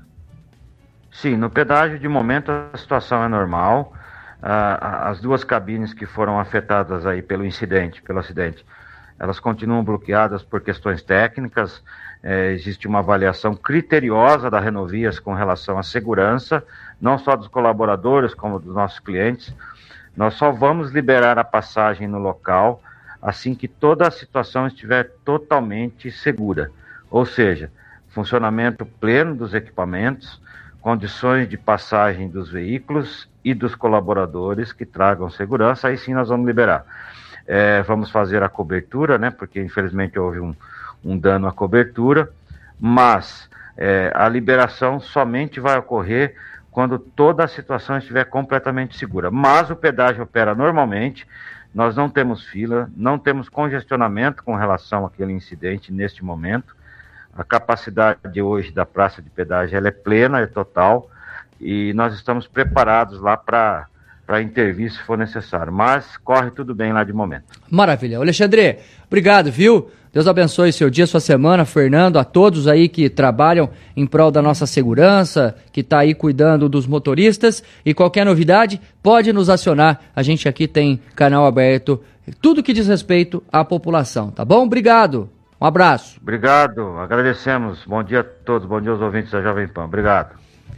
Sim, no pedágio de momento a situação é normal. Ah, as duas cabines que foram afetadas aí pelo incidente, pelo acidente, elas continuam bloqueadas por questões técnicas. É, existe uma avaliação criteriosa da Renovias com relação à segurança, não só dos colaboradores, como dos nossos clientes. Nós só vamos liberar a passagem no local assim que toda a situação estiver totalmente segura, ou seja, funcionamento pleno dos equipamentos, condições de passagem dos veículos e dos colaboradores que tragam segurança, aí sim nós vamos liberar. É, vamos fazer a cobertura, né, porque infelizmente houve um, um dano à cobertura, mas é, a liberação somente vai ocorrer quando toda a situação estiver completamente segura. Mas o pedágio opera normalmente, nós não temos fila, não temos congestionamento com relação àquele incidente neste momento. A capacidade hoje da praça de pedágio ela é plena, é total, e nós estamos preparados lá para para intervir se for necessário, mas corre tudo bem lá de momento. Maravilha. Alexandre, obrigado, viu? Deus abençoe seu dia, sua semana, Fernando, a todos aí que trabalham em prol da nossa segurança, que está aí cuidando dos motoristas, e qualquer novidade pode nos acionar, a gente aqui tem canal aberto, tudo que diz respeito à população, tá bom? Obrigado, um abraço. Obrigado, agradecemos, bom dia a todos, bom dia aos ouvintes da Jovem Pan, obrigado.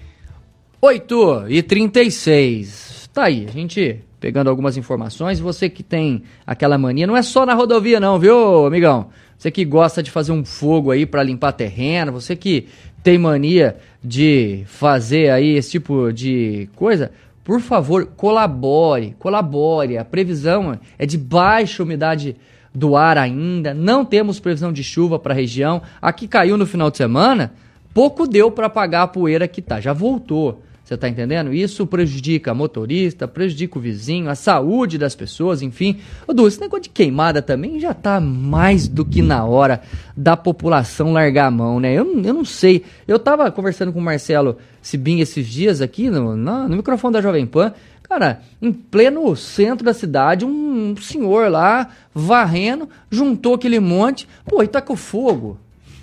oito e trinta e seis, tá aí, a gente pegando algumas informações, você que tem aquela mania, não é só na rodovia não, viu, amigão? Você que gosta de fazer um fogo aí para limpar terreno, você que tem mania de fazer aí esse tipo de coisa, por favor, colabore, colabore, a previsão é de baixa umidade do ar ainda, não temos previsão de chuva para a região, aqui caiu no final de semana, pouco deu para apagar a poeira que tá, já voltou. Você tá entendendo? Isso prejudica motorista, prejudica o vizinho, a saúde das pessoas, enfim. Ô, Du, esse negócio de queimada também já tá mais do que na hora da população largar a mão, né? Eu, eu não sei. Eu tava conversando com o Marcelo Sibim esses dias aqui no, no, no microfone da Jovem Pan. Cara, em pleno centro da cidade, um senhor lá varrendo, juntou aquele monte, pô, e tá com fogo.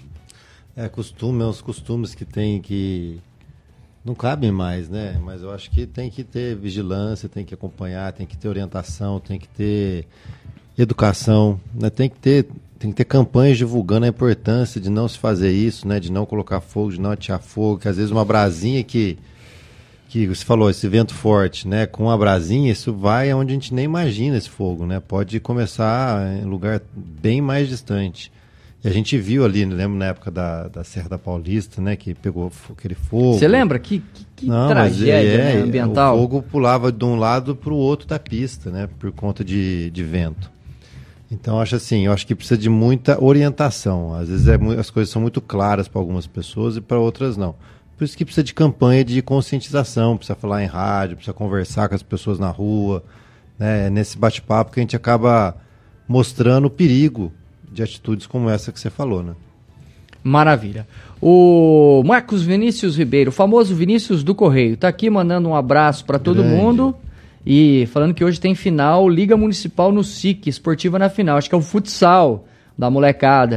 É costume, é os costumes que tem que... Não cabem mais, né? Mas eu acho que tem que ter vigilância, tem que acompanhar, tem que ter orientação, tem que ter educação, né? Tem que ter, tem que ter campanhas divulgando a importância de não se fazer isso, né? De não colocar fogo, de não atear fogo, que às vezes uma brasinha que, que você falou, esse vento forte, né? Com uma brasinha, isso vai aonde a gente nem imagina esse fogo, né? Pode começar em lugar bem mais distante. E a gente viu ali, lembro na época da, da Serra da Paulista, né, que pegou aquele fogo. Você lembra? Que, que, que Não, tragédia é, né, ambiental. O fogo pulava de um lado para o outro da pista, né, por conta de, de vento. Então, acho assim, eu acho que precisa de muita orientação. Às vezes é, as coisas são muito claras para algumas pessoas e para outras não. Por isso que precisa de campanha de conscientização, precisa falar em rádio, precisa conversar com as pessoas na rua, né, nesse bate-papo que a gente acaba mostrando o perigo de atitudes como essa que você falou, né? Maravilha. O Marcos Vinícius Ribeiro, o famoso Vinícius do Correio, tá aqui mandando um abraço para todo Grande. mundo e falando que hoje tem final Liga Municipal no S I C, esportiva na final, acho que é o futsal da molecada.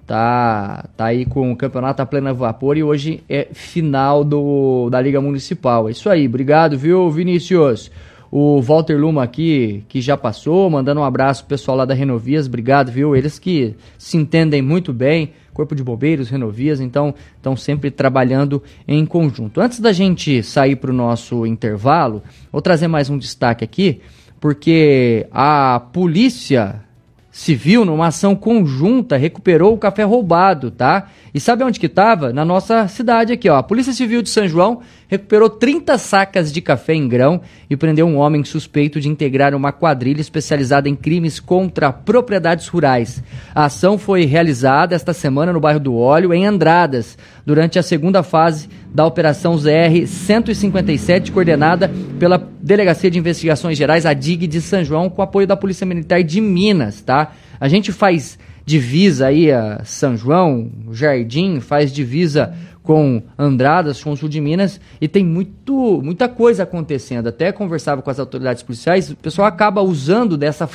tá, tá aí com o campeonato a pleno vapor e hoje é final do, da Liga Municipal. É isso aí, obrigado, viu, Vinícius? O Walter Luma aqui, que já passou, mandando um abraço pro pessoal lá da Renovias, obrigado, viu? Eles que se entendem muito bem, Corpo de Bombeiros, Renovias, então estão sempre trabalhando em conjunto. Antes da gente sair para o nosso intervalo, vou trazer mais um destaque aqui, porque a Polícia Civil, numa ação conjunta, recuperou o café roubado, tá? E sabe onde que estava? Na nossa cidade aqui, ó. A Polícia Civil de São João recuperou trinta sacas de café em grão e prendeu um homem suspeito de integrar uma quadrilha especializada em crimes contra propriedades rurais. A ação foi realizada esta semana no bairro do Óleo, em Andradas, durante a segunda fase da Operação Z R cento e cinquenta e sete, coordenada pela Delegacia de Investigações Gerais, a D I G de São João, com apoio da Polícia Militar de Minas, tá? A gente faz divisa aí a São João, Jardim, faz divisa com Andradas, com o sul de Minas, e tem muito, muita coisa acontecendo. Até conversava com as autoridades policiais, o pessoal acaba usando dessa